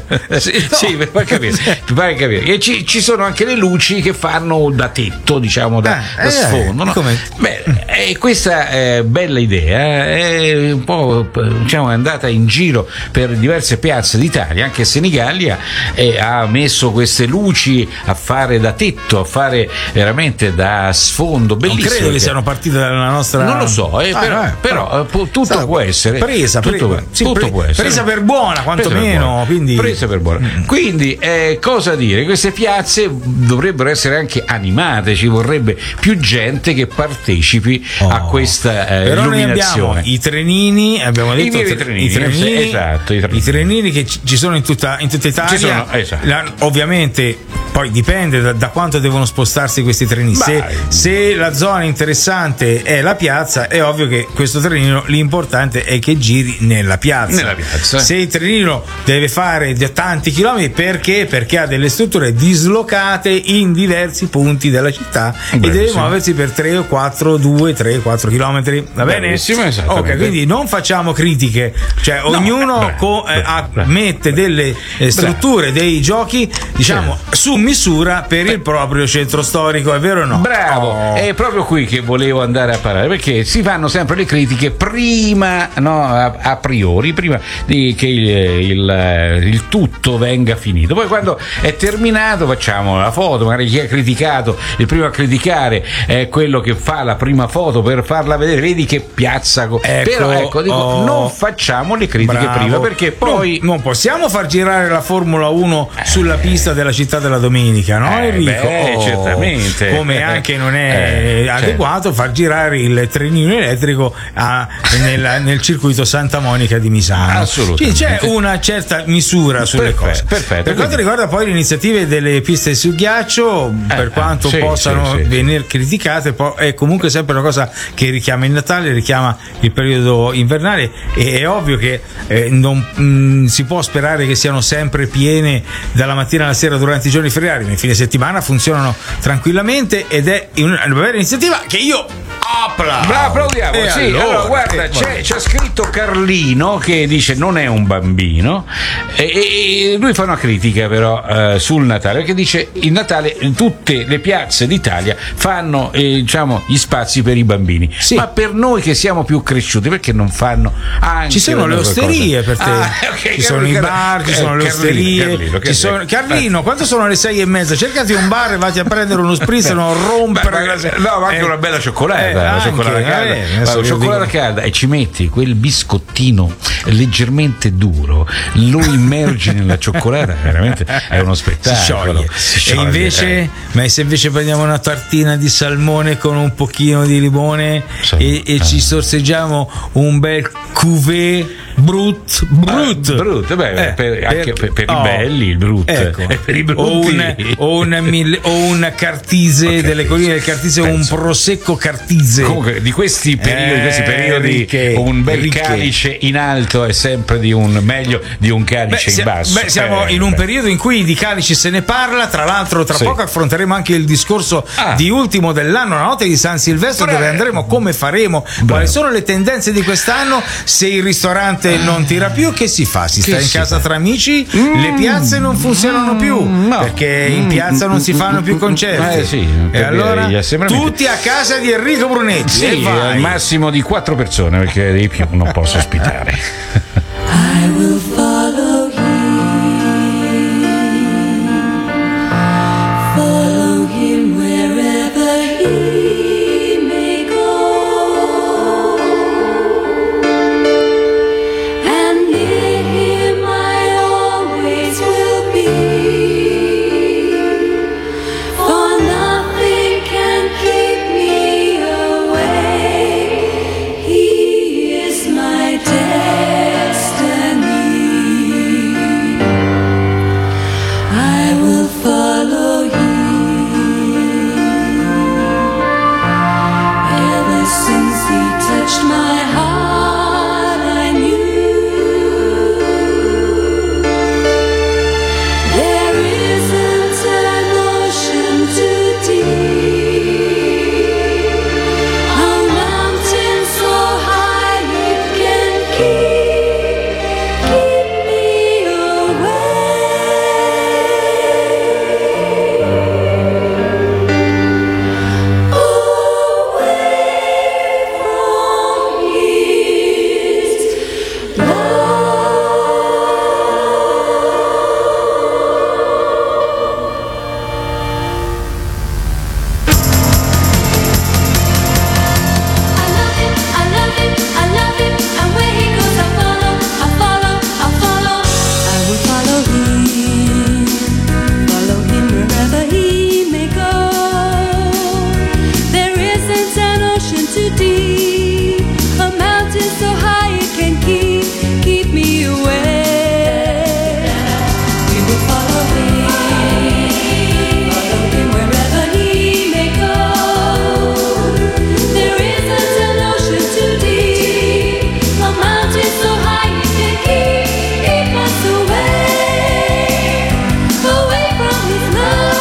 Speaker 6: sì, no. sì, per far capire, per far capire. E ci, ci sono anche le luci che fanno da tetto, diciamo, da,
Speaker 5: eh,
Speaker 6: da
Speaker 5: eh,
Speaker 6: sfondo. No? Beh, e questa eh, bella idea è un po', diciamo, è andata in giro per diverse piazze d'Italia. Anche Senigallia eh, ha messo queste luci a fare da tetto, a fare veramente da sfondo, bellissimo.
Speaker 5: Non credo che siano partite dalla nostra.
Speaker 6: Non lo so, eh,
Speaker 5: ah,
Speaker 6: però,
Speaker 5: eh,
Speaker 6: però, però pu- tutto
Speaker 5: stata
Speaker 6: può essere
Speaker 5: presa,
Speaker 6: tutto,
Speaker 5: presa, sì,
Speaker 6: tutto
Speaker 5: pre-
Speaker 6: può essere
Speaker 5: presa per buona, quantomeno.
Speaker 6: Presa per buona.
Speaker 5: Quindi,
Speaker 6: presa per buona. Mm. quindi eh, cosa dire? Queste piazze dovrebbero essere anche animate, ci vorrebbe più gente che partecipi oh. a questa eh,
Speaker 5: però
Speaker 6: illuminazione.
Speaker 5: Noi abbiamo i trenini, abbiamo detto
Speaker 6: I,
Speaker 5: tre-
Speaker 6: trenini,
Speaker 5: i trenini,
Speaker 6: esatto, i trenini.
Speaker 5: i trenini che ci sono in tutta, in tutta Italia.
Speaker 6: Ci sono, esatto.
Speaker 5: La, ovviamente poi dipende da, da quanto devono spostarsi questi trenini. Se, se la zona interessante è la piazza, è ovvio che questo trenino l'importante è che giri nella piazza.
Speaker 6: Nella piazza.
Speaker 5: Se il trenino deve fare tanti chilometri, perché? Perché ha delle strutture dislocate in diversi punti della città e deve muoversi per tre o quattro, due, tre, quattro chilometri. Va bene?
Speaker 6: Benissimo,
Speaker 5: ok, quindi non facciamo critiche, cioè no, ognuno bravo, co- eh, bravo, mette delle eh, strutture, bravo. dei giochi, diciamo, sì. su misura per il proprio centro storico, è vero o no?
Speaker 6: Bravo, oh. È proprio qui che volevo andare a parlare, perché si fanno sempre le critiche prima, no, a, a priori, prima di che il, il, il tutto venga finito. Poi quando è terminato facciamo la foto, magari chi ha criticato, il primo a criticare è quello che fa la prima foto per farla vedere, vedi che piazza.
Speaker 5: Ecco,
Speaker 6: però ecco, dico,
Speaker 5: oh,
Speaker 6: non facciamo le critiche
Speaker 5: bravo.
Speaker 6: prima, perché poi
Speaker 5: non, non possiamo far girare la Formula uno eh. sulla pista della città della domenica, no
Speaker 6: eh,
Speaker 5: Enrico?
Speaker 6: Beh,
Speaker 5: oh,
Speaker 6: certamente.
Speaker 5: Come anche non è eh, adeguato certo. far girare il trenino elettrico a, nella, nel circuito Santa Monica di Misano.
Speaker 6: Assolutamente.
Speaker 5: C'è una certa misura sulle
Speaker 6: perfetto,
Speaker 5: cose.
Speaker 6: Perfetto.
Speaker 5: Per quanto riguarda poi le iniziative delle piste su ghiaccio, eh, per quanto
Speaker 6: sì,
Speaker 5: possano
Speaker 6: sì, sì.
Speaker 5: venire criticate, è comunque sempre una cosa che richiama il Natale, richiama il periodo invernale, e è ovvio che eh, non mh, si può sperare che siano sempre piene dalla mattina alla sera durante i giorni feriali. Nel fine settimana funzionano tranquillamente ed è una bella iniziativa che io applaudo.
Speaker 6: Applaudiamo,
Speaker 5: e
Speaker 6: sì.
Speaker 5: allora,
Speaker 6: allora guarda,
Speaker 5: eh,
Speaker 6: c'è, c'è scritto Carlino che dice non è un bambino e, e, e lui fa una critica però eh, sul Natale, che dice il Natale tutte le piazze d'Italia fanno eh, diciamo gli spazi per i bambini, sì. ma per noi che siamo più cresciuti perché non fanno anche
Speaker 5: ci sono le osterie
Speaker 6: cosa?
Speaker 5: per te
Speaker 6: ah, okay,
Speaker 5: ci sono i bar, ci sono le osterie.
Speaker 6: Carlino,
Speaker 5: ci sono... Carlino, quanto sono le sei e mezza? Cercati un bar e vatti a prendere uno spritz e non rompere
Speaker 6: la... no ma anche eh, una bella cioccolata, eh, la cioccolata
Speaker 5: anche,
Speaker 6: calda,
Speaker 5: eh,
Speaker 6: la cioccolata dico... calda, e ci metti quel biscottino leggermente duro, lo immergi nella cioccolata, veramente è uno spettacolo.
Speaker 5: Si scioglie. Si scioglie e invece eh. ma se invece prendiamo una tartina di salmone con un pochino di limone sì. e, e ah. ci sorseggiamo un bel cuvée brut brut,
Speaker 6: ah, brut beh,
Speaker 5: eh,
Speaker 6: per, anche per, per
Speaker 5: oh,
Speaker 6: i belli il brut,
Speaker 5: ecco.
Speaker 6: e per i brutti
Speaker 5: o un, o un, mille, o un cartise okay. delle colline del Cartise, penso. Un prosecco Cartise.
Speaker 6: Comunque di questi periodi,
Speaker 5: eh,
Speaker 6: di questi periodi ricche, un bel ricche. calice in alto è sempre di un meglio di un calice beh, in basso.
Speaker 5: Beh, siamo eh, in un beh. periodo in cui di calici se ne parla, tra l'altro tra sì. poco affronteremo anche il discorso ah. di ultimo dell'anno, la notte di San Silvestro, Bre- dove andremo, come faremo, Bre- quali sono le tendenze di quest'anno, se il ristorante non tira più, che si fa? Si che sta in casa fa? Tra amici, mm. le piazze non funzionano più, no. perché in piazza non si fanno più concerti.
Speaker 6: Eh, sì,
Speaker 5: e allora tutti a casa di Enrico Brunetti.
Speaker 6: Sì,
Speaker 5: e vai.
Speaker 6: Al massimo di quattro persone, perché di più non posso ospitare.
Speaker 4: I will follow him, follow him wherever he may go, and near him I always will be, for nothing can keep me away. He is my destiny. too deep, a mountain so high it can keep, keep me away. We will follow him, follow him wherever he may go. There isn't an ocean too deep, a mountain so high it can keep, keep us away, away from his love.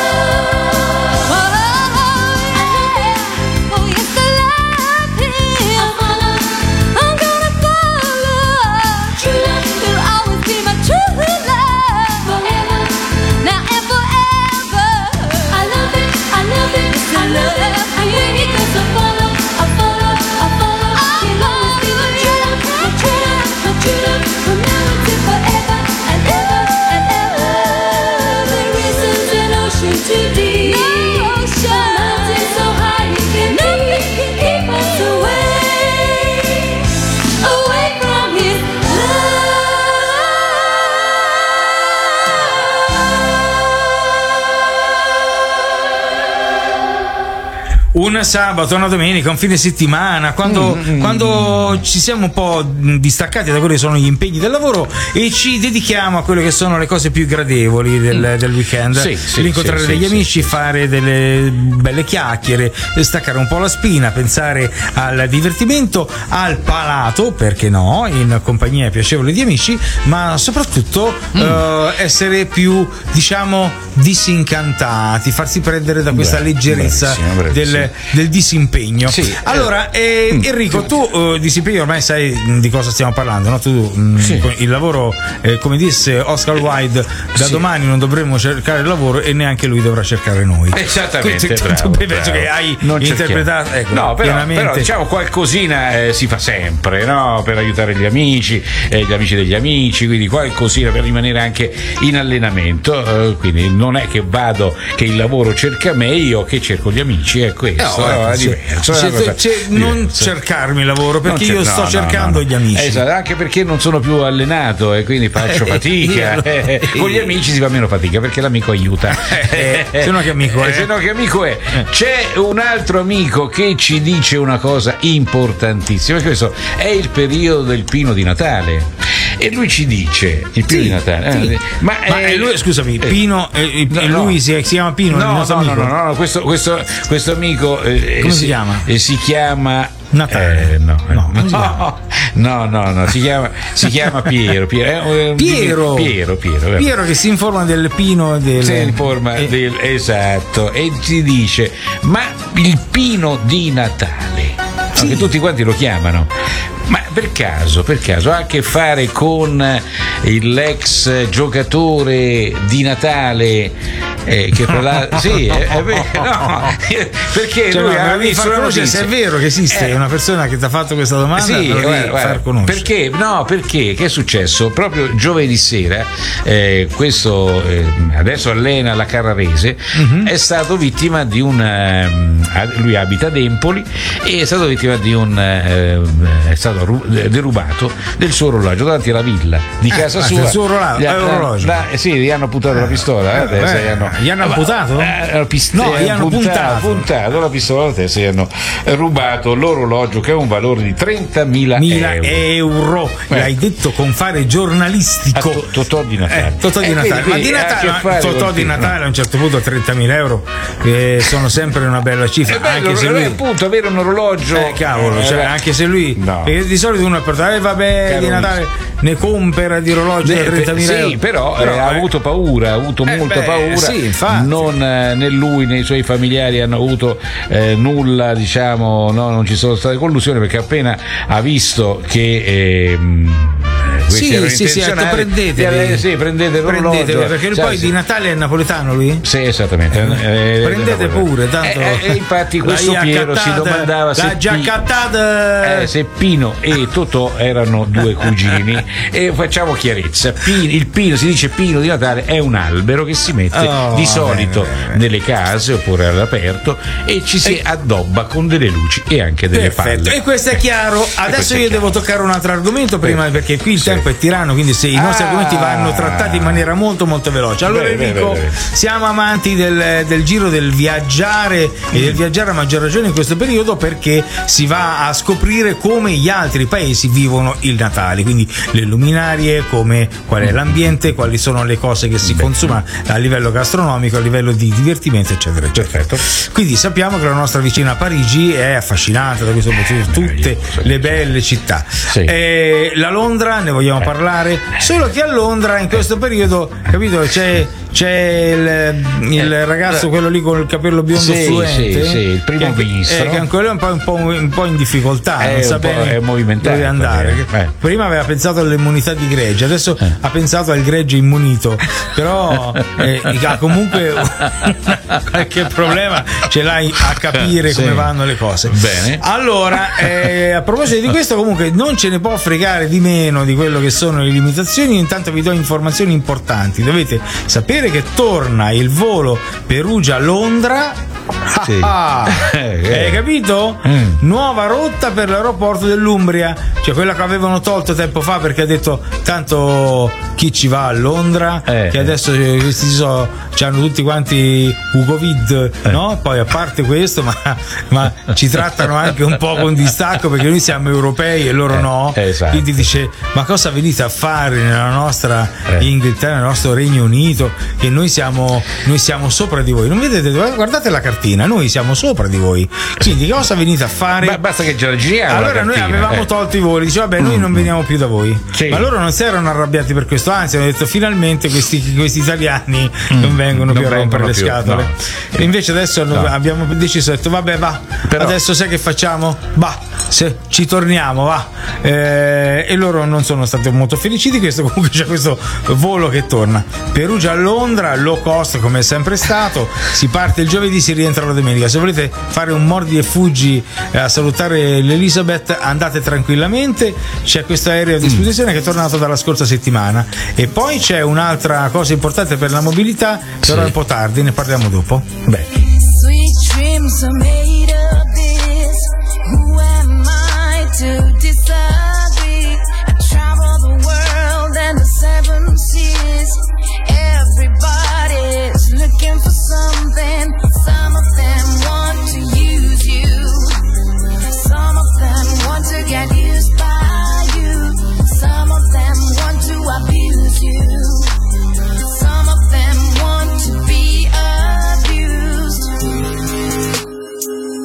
Speaker 5: Un sabato, una domenica, un fine settimana, quando, mm, quando ci siamo un po' distaccati da quelli che sono gli impegni del lavoro e ci dedichiamo a quelle che sono le cose più gradevoli del, del weekend,
Speaker 6: sì, sì,
Speaker 5: l'incontrare
Speaker 6: sì,
Speaker 5: degli
Speaker 6: sì,
Speaker 5: amici,
Speaker 6: sì,
Speaker 5: fare delle belle chiacchiere, staccare un po' la spina, pensare al divertimento, al palato, perché no, in compagnia piacevole di amici, ma soprattutto mm. uh, essere più, diciamo, disincantati, farsi prendere da questa
Speaker 6: Beh,
Speaker 5: leggerezza
Speaker 6: bravissimo, bravissimo.
Speaker 5: del del disimpegno.
Speaker 6: Sì,
Speaker 5: allora, eh,
Speaker 6: mm.
Speaker 5: Enrico, tu uh, disimpegno ormai sai di cosa stiamo parlando, no? Tu mh,
Speaker 6: Sì.
Speaker 5: il lavoro, eh, come disse Oscar Wilde, da
Speaker 6: Sì.
Speaker 5: domani non dovremo cercare il lavoro e neanche lui dovrà cercare noi.
Speaker 6: Esattamente,
Speaker 5: Quindi,
Speaker 6: bravo,
Speaker 5: tu penso
Speaker 6: bravo.
Speaker 5: che hai
Speaker 6: Non
Speaker 5: interpretato, ecco,
Speaker 6: no, però,
Speaker 5: pienamente.
Speaker 6: però diciamo qualcosina eh, si fa sempre, no? Per aiutare gli amici, eh, gli amici degli amici, quindi qualcosina per rimanere anche in allenamento. Eh, quindi non è che vado, che il lavoro cerca me, io che cerco gli amici, è questo.
Speaker 5: No,
Speaker 6: no,
Speaker 5: ecco,
Speaker 6: è
Speaker 5: sì.
Speaker 6: diverso,
Speaker 5: C'è-
Speaker 6: è una cosa
Speaker 5: c'è- non
Speaker 6: diversa.
Speaker 5: cercarmi lavoro, perché
Speaker 6: Non
Speaker 5: io
Speaker 6: cer-
Speaker 5: sto
Speaker 6: no,
Speaker 5: cercando
Speaker 6: no, no.
Speaker 5: gli amici.
Speaker 6: Esatto, anche perché non sono più allenato e quindi faccio fatica.
Speaker 5: Eh, io-
Speaker 6: Con gli amici si fa meno fatica perché l'amico aiuta.
Speaker 5: Eh, se no che amico è?
Speaker 6: Se no che amico è. C'è un altro amico che ci dice una cosa importantissima, questo è il periodo del Pino di Natale. E lui ci dice il Pino
Speaker 5: Sì,
Speaker 6: di Natale.
Speaker 5: sì.
Speaker 6: eh, Ma,
Speaker 5: Ma
Speaker 6: è-
Speaker 5: eh, lui, scusami,
Speaker 6: eh,
Speaker 5: Pino, eh,
Speaker 6: no,
Speaker 5: eh,
Speaker 6: no.
Speaker 5: lui si, si chiama Pino, il
Speaker 6: No,
Speaker 5: nostro
Speaker 6: no, no,
Speaker 5: amico.
Speaker 6: no, no, questo, questo, questo amico eh,
Speaker 5: Come si chiama?
Speaker 6: eh, si chiama
Speaker 5: Natale.
Speaker 6: eh, no, eh,
Speaker 5: No, come si
Speaker 6: no, no, no, no, si chiama, si chiama Piero. Piero, eh, eh,
Speaker 5: Piero.
Speaker 6: Piero, Piero, eh.
Speaker 5: Piero che si informa del Pino e del.
Speaker 6: Si informa
Speaker 5: eh,
Speaker 6: del- esatto, e ci dice: ma il Pino di Natale, no, che tutti quanti lo chiamano, ma per caso, per caso ha a che fare con il l'ex giocatore di Natale? Eh, che tra l'altro sì, è, è vero, no, perché
Speaker 5: Cioè,
Speaker 6: lui
Speaker 5: no,
Speaker 6: ha
Speaker 5: devi
Speaker 6: visto
Speaker 5: far
Speaker 6: la
Speaker 5: conoscere
Speaker 6: notizia.
Speaker 5: se è vero che esiste
Speaker 6: Eh,
Speaker 5: una persona che ti ha fatto questa domanda,
Speaker 6: sì,
Speaker 5: lo devi
Speaker 6: guarda, guarda,
Speaker 5: far conoscere.
Speaker 6: perché? No, perché? Che è successo? Proprio giovedì sera, eh, questo eh, adesso allena la Carrarese,
Speaker 5: Mhm.
Speaker 6: è stato vittima di un. ehm, lui abita ad Empoli e è stato vittima di un. eh, è stato ru- derubato del suo orologio davanti alla villa di
Speaker 5: Eh,
Speaker 6: casa
Speaker 5: ah,
Speaker 6: sua.
Speaker 5: del suo orologio,
Speaker 6: Gli ha-
Speaker 5: eh, orologio.
Speaker 6: da- eh, sì, gli hanno puntato la pistola. eh, adesso
Speaker 5: beh,
Speaker 6: gli hanno,
Speaker 5: gli hanno amputato?
Speaker 6: Eh, hanno pist-
Speaker 5: No,
Speaker 6: eh,
Speaker 5: gli hanno puntato.
Speaker 6: puntato la pistola alla testa e gli hanno rubato l'orologio che ha un valore di trentamila
Speaker 5: Mila
Speaker 6: euro.
Speaker 5: euro,
Speaker 6: Eh.
Speaker 5: l'hai detto con fare giornalistico.
Speaker 6: A To- Totò di Natale.
Speaker 5: Eh, Totò di
Speaker 6: Eh,
Speaker 5: Natale,
Speaker 6: quindi-
Speaker 5: ma di
Speaker 6: quindi ha a
Speaker 5: Natale,
Speaker 6: che
Speaker 5: ma
Speaker 6: fare
Speaker 5: Totò
Speaker 6: col
Speaker 5: di
Speaker 6: film,
Speaker 5: Natale a un certo punto trentamila euro eh, sono sempre una bella cifra,
Speaker 6: È bello,
Speaker 5: anche se
Speaker 6: eh,
Speaker 5: lui
Speaker 6: appunto avere un orologio.
Speaker 5: eh, cavolo,
Speaker 6: Eh,
Speaker 5: cioè,
Speaker 6: beh.
Speaker 5: anche se lui
Speaker 6: No.
Speaker 5: perché di solito uno per eh, vabbè
Speaker 6: Caro
Speaker 5: di Natale ne compra di orologi da
Speaker 6: Eh,
Speaker 5: trentamila
Speaker 6: sì,
Speaker 5: euro.
Speaker 6: però, eh, ha
Speaker 5: eh,
Speaker 6: avuto paura, ha avuto
Speaker 5: Eh,
Speaker 6: molta
Speaker 5: beh,
Speaker 6: paura.
Speaker 5: sì, infatti.
Speaker 6: Non eh, né lui né i suoi familiari hanno avuto eh, nulla, diciamo, no, non ci sono state collusioni perché appena ha visto che ehm, questi
Speaker 5: sì,
Speaker 6: erano
Speaker 5: sì, sì, ecco,
Speaker 6: intenzionali,
Speaker 5: prendetevi.
Speaker 6: eh, sì, prendete l'orologio.
Speaker 5: Prendetevi, perché
Speaker 6: Sai,
Speaker 5: poi
Speaker 6: sì.
Speaker 5: di Natale è napoletano lui?
Speaker 6: Sì, esattamente. Eh,
Speaker 5: Prendete
Speaker 6: eh,
Speaker 5: pure, tanto
Speaker 6: eh, eh, infatti questo
Speaker 5: l'hai
Speaker 6: Piero si
Speaker 5: accattata,
Speaker 6: domandava se
Speaker 5: l'ha già
Speaker 6: Pi-
Speaker 5: accattata.
Speaker 6: eh, se Pino e Totò erano due cugini e facciamo chiarezza. Pino- il Pino, si dice Pino di Natale, è un albero che si mette
Speaker 5: Oh,
Speaker 6: di solito
Speaker 5: bene, bene.
Speaker 6: nelle case oppure all'aperto e ci si addobba con delle luci e anche delle
Speaker 5: Perfetto,
Speaker 6: palle.
Speaker 5: e questo è chiaro. Adesso
Speaker 6: questo è
Speaker 5: io
Speaker 6: chiaro.
Speaker 5: devo toccare un altro argomento prima, perché qui il
Speaker 6: Sì.
Speaker 5: tempo tempo è tiranno, quindi se i nostri
Speaker 6: Ah.
Speaker 5: argomenti vanno trattati in maniera molto molto veloce. Allora
Speaker 6: Bene,
Speaker 5: Enrico,
Speaker 6: bene, bene.
Speaker 5: siamo amanti del, del giro del viaggiare e del viaggiare a maggior ragione in questo periodo, perché si va a scoprire come gli altri paesi vivono il Natale, quindi le luminarie, come, qual è l'ambiente, quali sono le cose che si consumano a livello gastronomico, a livello di divertimento, eccetera, eccetera. Quindi sappiamo che la nostra vicina Parigi è affascinante da questo punto di vista, tutte le belle città. E la Londra, ne vogliamo parlare, solo che a Londra in questo periodo, capito, c'è c'è il, il ragazzo, quello lì con il capello biondo
Speaker 6: Sì,
Speaker 5: fluente,
Speaker 6: sì, sì, il primo
Speaker 5: che,
Speaker 6: ministro.
Speaker 5: Eh, che ancora è un po', un po', un po' in difficoltà,
Speaker 6: È
Speaker 5: non sa
Speaker 6: un po'-
Speaker 5: bene
Speaker 6: è movimentato,
Speaker 5: dove andare.
Speaker 6: eh.
Speaker 5: Prima aveva pensato all'immunità di gregge, adesso ha pensato al gregge immunito, però eh, ha comunque qualche problema ce l'hai a capire
Speaker 6: Sì.
Speaker 5: come vanno le cose.
Speaker 6: Bene.
Speaker 5: Allora, eh, a proposito di questo, comunque non ce ne può fregare di meno di quello che sono le limitazioni. Intanto vi do informazioni importanti. Dovete sapere che torna il volo Perugia-Londra.
Speaker 6: Sì.
Speaker 5: Ah,
Speaker 6: Eh,
Speaker 5: hai capito?
Speaker 6: Mm.
Speaker 5: Nuova rotta per l'aeroporto dell'Umbria, cioè quella che avevano tolto tempo fa, perché ha detto tanto chi ci va a Londra,
Speaker 6: Eh.
Speaker 5: che adesso eh, questi so, hanno tutti quanti Ugovid, no? Poi a parte questo, ma, ma ci trattano anche un po' con distacco, perché noi siamo europei e loro
Speaker 6: Eh,
Speaker 5: no.
Speaker 6: esatto.
Speaker 5: Quindi dice: ma cosa venite a fare nella nostra
Speaker 6: Eh.
Speaker 5: Inghilterra, nel nostro Regno Unito, che noi siamo, noi siamo sopra di voi? Non vedete? Guardate la cartina, noi siamo sopra di voi. Quindi che cosa venite a fare?
Speaker 6: Beh, basta che ce la giriamo.
Speaker 5: Allora
Speaker 6: la
Speaker 5: noi
Speaker 6: cartina,
Speaker 5: avevamo
Speaker 6: eh.
Speaker 5: tolto i voli, diceva vabbè, noi non veniamo più da voi.
Speaker 6: Sì.
Speaker 5: Ma loro non si erano arrabbiati per questo, anzi hanno detto finalmente questi, questi italiani non vengono
Speaker 6: non
Speaker 5: più a rompere
Speaker 6: vengono
Speaker 5: le
Speaker 6: più,
Speaker 5: scatole.
Speaker 6: no.
Speaker 5: E invece adesso hanno-
Speaker 6: No.
Speaker 5: abbiamo deciso, detto vabbè va,
Speaker 6: Però-
Speaker 5: adesso sai che facciamo? Va, se ci torniamo, va. Eh, e loro non sono stati molto felici di questo, comunque c'è questo volo che torna. Perugia a Londra, low cost come è sempre stato, si parte il giovedì, si rientra la domenica. Se volete fare un mordi e fuggi eh, a salutare l'Elizabeth, andate tranquillamente, c'è questo aereo a disposizione che è tornato dalla scorsa settimana. E poi c'è un'altra cosa importante per la mobilità, però è un po' tardi, ne parliamo dopo. Beh.
Speaker 4: Sweet dreams are made of this. Who am I to disagree? I travel the world and the seven seas. Everybody's looking for something. Some of them want to use you. Some of them want to get used by you. Some of them want to abuse you. Some of them want to be abused.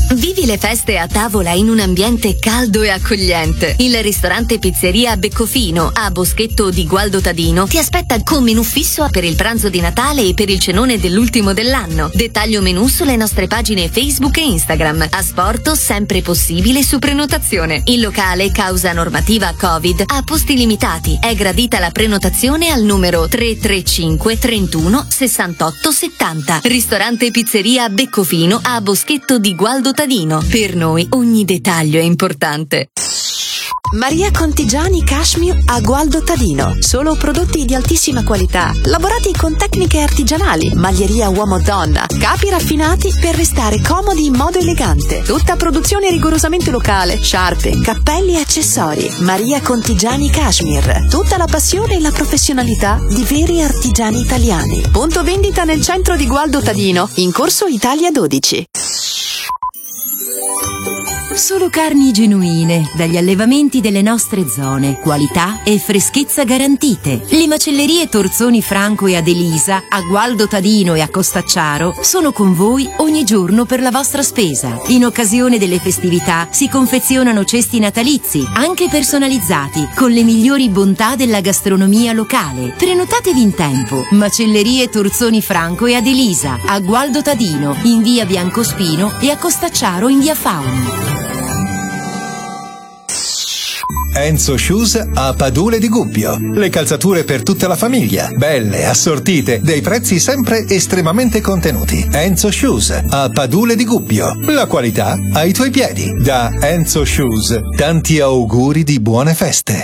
Speaker 14: Vivi le feste a tavola in un ambiente caldo e accogliente. Il ristorante Pizzeria Beccofino a Boschetto di Gualdo Tadino ti aspetta con menù fisso per il pranzo di Natale e per il cenone dell'ultimo dell'anno. Dettaglio menù sulle nostre pagine Facebook e Instagram. Asporto sempre possibile su prenotazione. Il locale, causa normativa Covid, ha posti limitati. È gradita la prenotazione al numero tre tre cinque trentuno sessantotto settanta. Ristorante Pizzeria Beccofino a Boschetto di Gualdo Tadino. Per noi ogni dettaglio è importante.
Speaker 17: Maria Contigiani Cashmere a Gualdo Tadino. Solo prodotti di altissima qualità, lavorati con tecniche artigianali, maglieria uomo-donna, capi raffinati per restare comodi in modo elegante. Tutta produzione rigorosamente locale, sciarpe, cappelli e accessori. Maria Contigiani Cashmere. Tutta la passione e la professionalità di veri artigiani italiani. Punto vendita nel centro di Gualdo Tadino, in corso Italia dodici.
Speaker 10: Solo carni genuine, dagli allevamenti delle nostre zone, qualità e freschezza garantite. Le macellerie Torzoni Franco e Adelisa, a Gualdo Tadino e a Costacciaro, sono con voi ogni giorno per la vostra spesa. In occasione delle festività si confezionano cesti natalizi, anche personalizzati, con le migliori bontà della gastronomia locale. Prenotatevi in tempo. Macellerie Torzoni Franco e Adelisa, a Gualdo Tadino, in via Biancospino, e a Costacciaro in via Fauni.
Speaker 18: Enzo Shoes a Padule di Gubbio. Le calzature per tutta la famiglia, belle, assortite, dei prezzi sempre estremamente contenuti. Enzo Shoes a Padule di Gubbio. La qualità ai tuoi piedi. Da Enzo Shoes, tanti auguri di buone feste.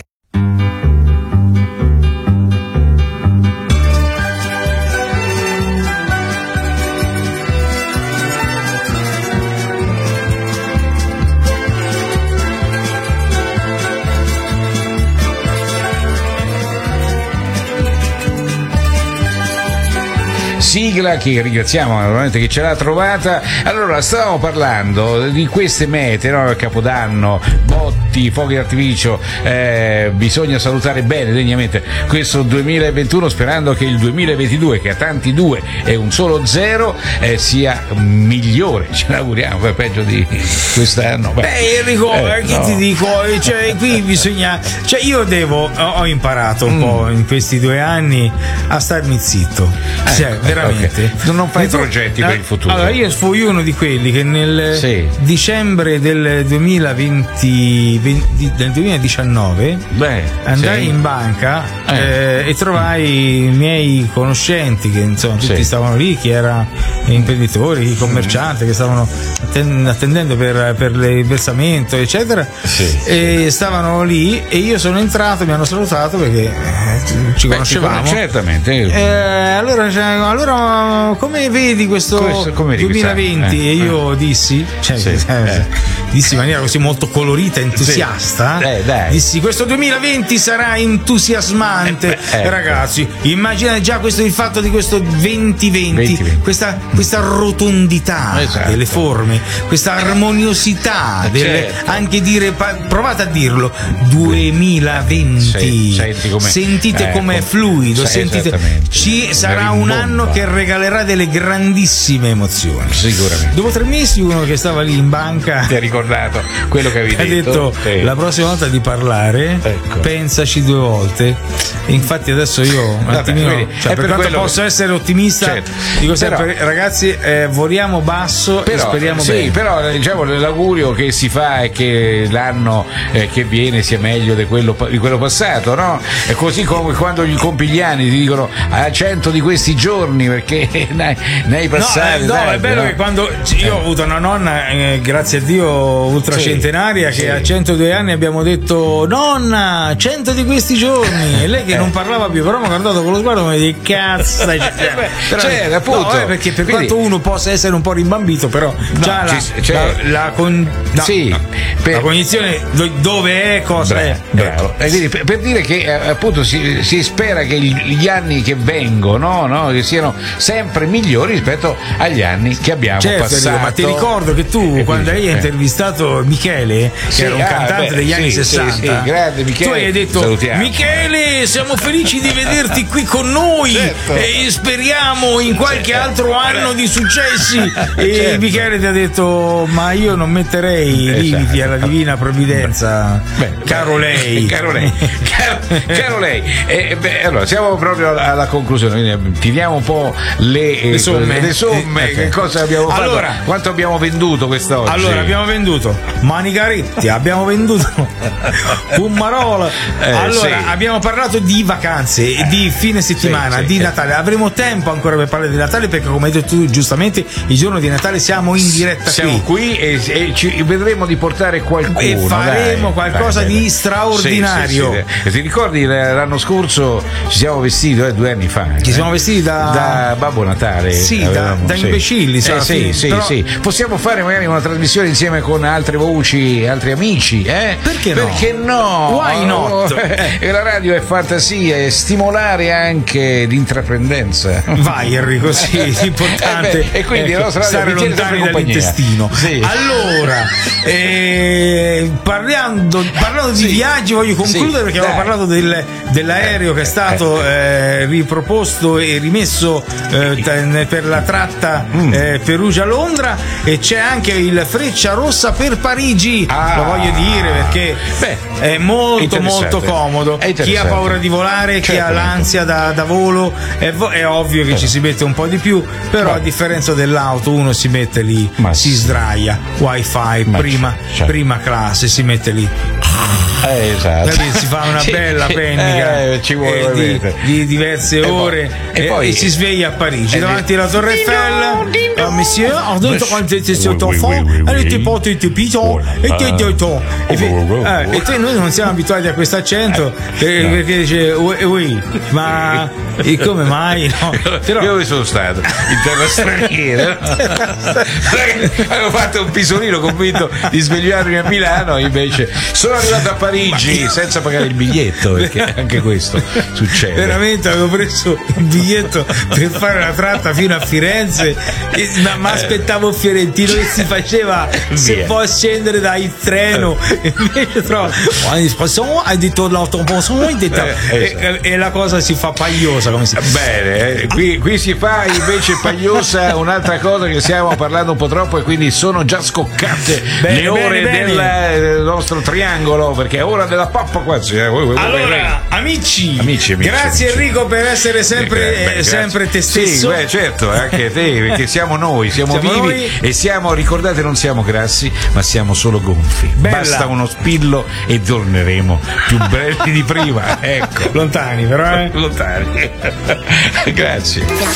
Speaker 6: Sigla che ringraziamo naturalmente che ce l'ha trovata. Allora, stavamo parlando di queste mete, no? Capodanno, botti, fuochi d'artificio, eh, bisogna salutare bene, degnamente questo duemilaventuno, sperando che il duemilaventidue, che ha tanti due e un solo zero, eh, sia migliore, ce l'auguriamo, per peggio di quest'anno. Beh,
Speaker 5: Beh Enrico,
Speaker 6: eh,
Speaker 5: che
Speaker 6: no.
Speaker 5: ti dico, cioè, qui bisogna, cioè io devo, ho imparato un mm. po' in questi due anni a starmi zitto,
Speaker 6: eh,
Speaker 5: cioè veramente.
Speaker 6: Okay. Non fai progetti per il futuro.
Speaker 5: Allora, io fui uno di quelli che nel
Speaker 6: sì.
Speaker 5: dicembre del duemilaventi, venti, del duemiladiciannove
Speaker 6: Beh,
Speaker 5: andai
Speaker 6: sì.
Speaker 5: in banca
Speaker 6: eh.
Speaker 5: eh, e trovai i miei conoscenti che insomma tutti
Speaker 6: sì.
Speaker 5: stavano lì, chi era imprenditori, chi commercianti, mm. che stavano attendendo per, per il versamento eccetera,
Speaker 6: sì.
Speaker 5: e stavano lì e io sono entrato, mi hanno salutato perché eh, ci
Speaker 6: Beh,
Speaker 5: conoscevamo,
Speaker 6: certamente.
Speaker 5: Eh, allora, cioè, allora come vedi questo, questo come duemilaventi? Eh, e io eh. dissi, cioè,
Speaker 6: sì,
Speaker 5: eh,
Speaker 6: eh.
Speaker 5: dissi in maniera così molto colorita, entusiasta,
Speaker 6: sì. eh, dai.
Speaker 5: dissi questo duemilaventi sarà entusiasmante, eh, eh, ragazzi, immaginate già questo, il fatto di questo duemilaventi, questa, questa rotondità esatto. delle forme, questa armoniosità, delle, certo. anche dire, provate a dirlo, duemilaventi,
Speaker 6: sì, senti com'è,
Speaker 5: sentite
Speaker 6: eh,
Speaker 5: com'è
Speaker 6: com-
Speaker 5: fluido,
Speaker 6: sì,
Speaker 5: sentite, ci sarà un anno che regalerà delle grandissime emozioni.
Speaker 6: Sicuramente.
Speaker 5: Dopo tre mesi uno che stava lì in banca
Speaker 6: ti ha ricordato quello che avevi
Speaker 5: ha
Speaker 6: detto,
Speaker 5: detto
Speaker 6: sì.
Speaker 5: la prossima volta di parlare ecco. pensaci due volte. E infatti adesso io un
Speaker 6: Vabbè,
Speaker 5: attimino
Speaker 6: vedi,
Speaker 5: cioè, per, per quanto posso che... essere ottimista, certo. dico sempre però, ragazzi eh, voliamo basso però, e speriamo
Speaker 6: sì,
Speaker 5: bene.
Speaker 6: Però diciamo l'augurio che si fa è che l'anno eh, che viene sia meglio di quello, di quello passato, no? È così come quando gli compi gli anni ti dicono a cento di questi giorni perché ne hai passati.
Speaker 5: No, eh, no
Speaker 6: sai,
Speaker 5: è bello
Speaker 6: no?
Speaker 5: che quando io eh. ho avuto una nonna, eh, grazie a Dio, ultracentenaria, sì, che sì. a centodue anni abbiamo detto nonna, cento di questi giorni, e lei che eh. non parlava più, però mi ha guardato con lo sguardo e mi ha detto cazzo, cioè, però,
Speaker 6: cioè, appunto,
Speaker 5: no, vabbè, perché per
Speaker 6: quindi,
Speaker 5: quanto uno possa essere un po' rimbambito, però
Speaker 6: no,
Speaker 5: già la,
Speaker 6: ci, cioè,
Speaker 5: la, la, con, no,
Speaker 6: sì,
Speaker 5: no,
Speaker 6: per,
Speaker 5: la cognizione dove è, cosa
Speaker 6: bravo,
Speaker 5: è.
Speaker 6: Bravo. E quindi, per, per dire che eh, appunto si, si spera che gli anni che vengono, no, che siano sempre migliori rispetto agli anni che abbiamo
Speaker 5: certo,
Speaker 6: passato.
Speaker 5: Dico, ma ti ricordo che tu
Speaker 6: e
Speaker 5: quando
Speaker 6: quindi,
Speaker 5: hai
Speaker 6: eh.
Speaker 5: intervistato intervistato Michele, che
Speaker 6: Sì,
Speaker 5: era un
Speaker 6: ah,
Speaker 5: cantante
Speaker 6: beh,
Speaker 5: degli
Speaker 6: sì,
Speaker 5: anni
Speaker 6: sì,
Speaker 5: sessanta.
Speaker 6: sì, grande Michele.
Speaker 5: Tu hai detto:
Speaker 6: Salutiamo.
Speaker 5: Michele, siamo felici di vederti qui con noi,
Speaker 6: Certo.
Speaker 5: e speriamo in qualche altro anno di successi. E
Speaker 6: Certo.
Speaker 5: Michele ti ha detto: ma io non metterei
Speaker 6: Esatto.
Speaker 5: limiti alla divina provvidenza.
Speaker 6: Beh,
Speaker 5: caro lei.
Speaker 6: Caro lei, caro, caro lei. Eh, beh, allora siamo proprio alla, alla conclusione, quindi tiriamo un po' le, eh,
Speaker 5: Le somme.
Speaker 6: le somme,
Speaker 5: Eh,
Speaker 6: che
Speaker 5: ok.
Speaker 6: cosa abbiamo fatto,
Speaker 5: Allora,
Speaker 6: quanto abbiamo venduto quest'oggi?
Speaker 5: Allora, abbiamo venduto Manicaretti, abbiamo venduto Pummarola.
Speaker 6: Eh,
Speaker 5: allora,
Speaker 6: sì.
Speaker 5: abbiamo parlato di vacanze, di fine settimana,
Speaker 6: sì, sì,
Speaker 5: di
Speaker 6: sì.
Speaker 5: Natale. Avremo tempo ancora per parlare di Natale, perché come hai detto tu giustamente, il giorno di Natale siamo in diretta
Speaker 6: Siamo qui e, e ci vedremo di portare qualcuno
Speaker 5: e faremo
Speaker 6: dai.
Speaker 5: qualcosa
Speaker 6: Dai, dai,
Speaker 5: di
Speaker 6: dai.
Speaker 5: straordinario.
Speaker 6: Sì, sì, sì. Ti ricordi l'anno scorso ci siamo vestiti eh, due anni fa?
Speaker 5: Ci
Speaker 6: eh?
Speaker 5: siamo vestiti da,
Speaker 6: da Babbo Natale.
Speaker 5: Sì, da-
Speaker 6: avevamo-
Speaker 5: da imbecilli,
Speaker 6: Eh,
Speaker 5: sa,
Speaker 6: sì,
Speaker 5: sì,
Speaker 6: sì,
Speaker 5: però-
Speaker 6: sì. Possiamo fare magari una trasmissione insieme con altre voci, altri amici, eh?
Speaker 5: Perché no?
Speaker 6: Perché no?
Speaker 5: Why not?
Speaker 6: E la radio è fantasia, è stimolare anche l'intraprendenza.
Speaker 5: Vai Enrico, sì, l'importante
Speaker 6: Eh beh, e quindi
Speaker 5: è
Speaker 6: la nostra radio
Speaker 5: stare
Speaker 6: vi tiene
Speaker 5: lontani
Speaker 6: sempre compagnia.
Speaker 5: dall'intestino.
Speaker 6: Sì.
Speaker 5: Allora, eh, parlando, parlando di
Speaker 6: Sì.
Speaker 5: viaggi, voglio concludere
Speaker 6: Sì,
Speaker 5: perché
Speaker 6: dai.
Speaker 5: avevo parlato del- dell'aereo che è stato eh, riproposto e rimesso eh, t- per la tratta
Speaker 6: Mm.
Speaker 5: eh, Perugia-Londra, e c'è anche il Freccia Rossa per Parigi.
Speaker 6: Ah.
Speaker 5: Lo voglio dire perché
Speaker 6: Beh,
Speaker 5: è molto
Speaker 6: interessante.
Speaker 5: molto comodo.
Speaker 6: È
Speaker 5: Chi ha
Speaker 6: interessante.
Speaker 5: paura di volare, chi ha
Speaker 6: Certamente.
Speaker 5: l'ansia da, da volo, è, vo- è ovvio che ci si mette un po' di più, però
Speaker 6: Ma-
Speaker 5: a differenza dell'auto uno si mette lì,
Speaker 6: Ma
Speaker 5: si
Speaker 6: sì.
Speaker 5: sdraia, wifi,
Speaker 6: Ma
Speaker 5: prima,
Speaker 6: certo.
Speaker 5: prima classe, si mette lì,
Speaker 6: Eh, esatto.
Speaker 5: capito? Si fa una
Speaker 6: Sì,
Speaker 5: bella
Speaker 6: sì,
Speaker 5: pennica
Speaker 6: eh, ci vuole
Speaker 5: eh, di,
Speaker 6: veramente.
Speaker 5: di diverse
Speaker 6: E poi-
Speaker 5: ore
Speaker 6: e
Speaker 5: e,
Speaker 6: poi-
Speaker 5: e si sveglia a Parigi
Speaker 6: eh,
Speaker 5: davanti alla Torre Eiffel. Ah, monsieur, ho detto quando siete sotto
Speaker 6: Oui, oui,
Speaker 5: fuoco,
Speaker 6: oui, oui,
Speaker 5: avete
Speaker 6: oui.
Speaker 5: potuto il pito e ti ho detto. E fe- eh, e te- noi non siamo abituati a questo accento, eh, perché dice "Ui, ui", ma e come mai? No? Però-
Speaker 6: Io dove sono stato? In terra straniera. Avevo fatto un pisolino convinto di svegliarmi a Milano, invece sono arrivato a Parigi senza pagare il biglietto, perché anche questo succede.
Speaker 5: Veramente avevo preso il biglietto per fare la tratta fino a Firenze, e, ma, ma aspettavo Fiorentino che si faceva se
Speaker 6: Via.
Speaker 5: può scendere dal treno, e invece però hai detto l'autopension
Speaker 6: Eh, esatto.
Speaker 5: e, e la cosa si fa pagliosa, come si
Speaker 6: Bene, eh, qui, qui si fa invece pagliosa un'altra cosa, che stiamo parlando un po' troppo e quindi sono già scoccate
Speaker 5: Bene,
Speaker 6: le ore
Speaker 5: bene, bene.
Speaker 6: del, eh, del nostro triangolo, perché è ora della pappa quasi. eh.
Speaker 5: Allora, amici,
Speaker 6: Amici, amici,
Speaker 5: grazie
Speaker 6: amici.
Speaker 5: Enrico per essere sempre,
Speaker 6: Beh,
Speaker 5: eh,
Speaker 6: grazie.
Speaker 5: sempre te
Speaker 6: Sì,
Speaker 5: stesso.
Speaker 6: beh, certo, anche te, perché siamo noi, siamo,
Speaker 5: Siamo
Speaker 6: vivi
Speaker 5: noi.
Speaker 6: e siamo, ricordate, non siamo grassi, ma siamo solo gonfi.
Speaker 5: Bella.
Speaker 6: Basta uno spillo e torneremo più belli di prima. Ecco.
Speaker 5: Lontani però, eh.
Speaker 6: Lontani. Grazie.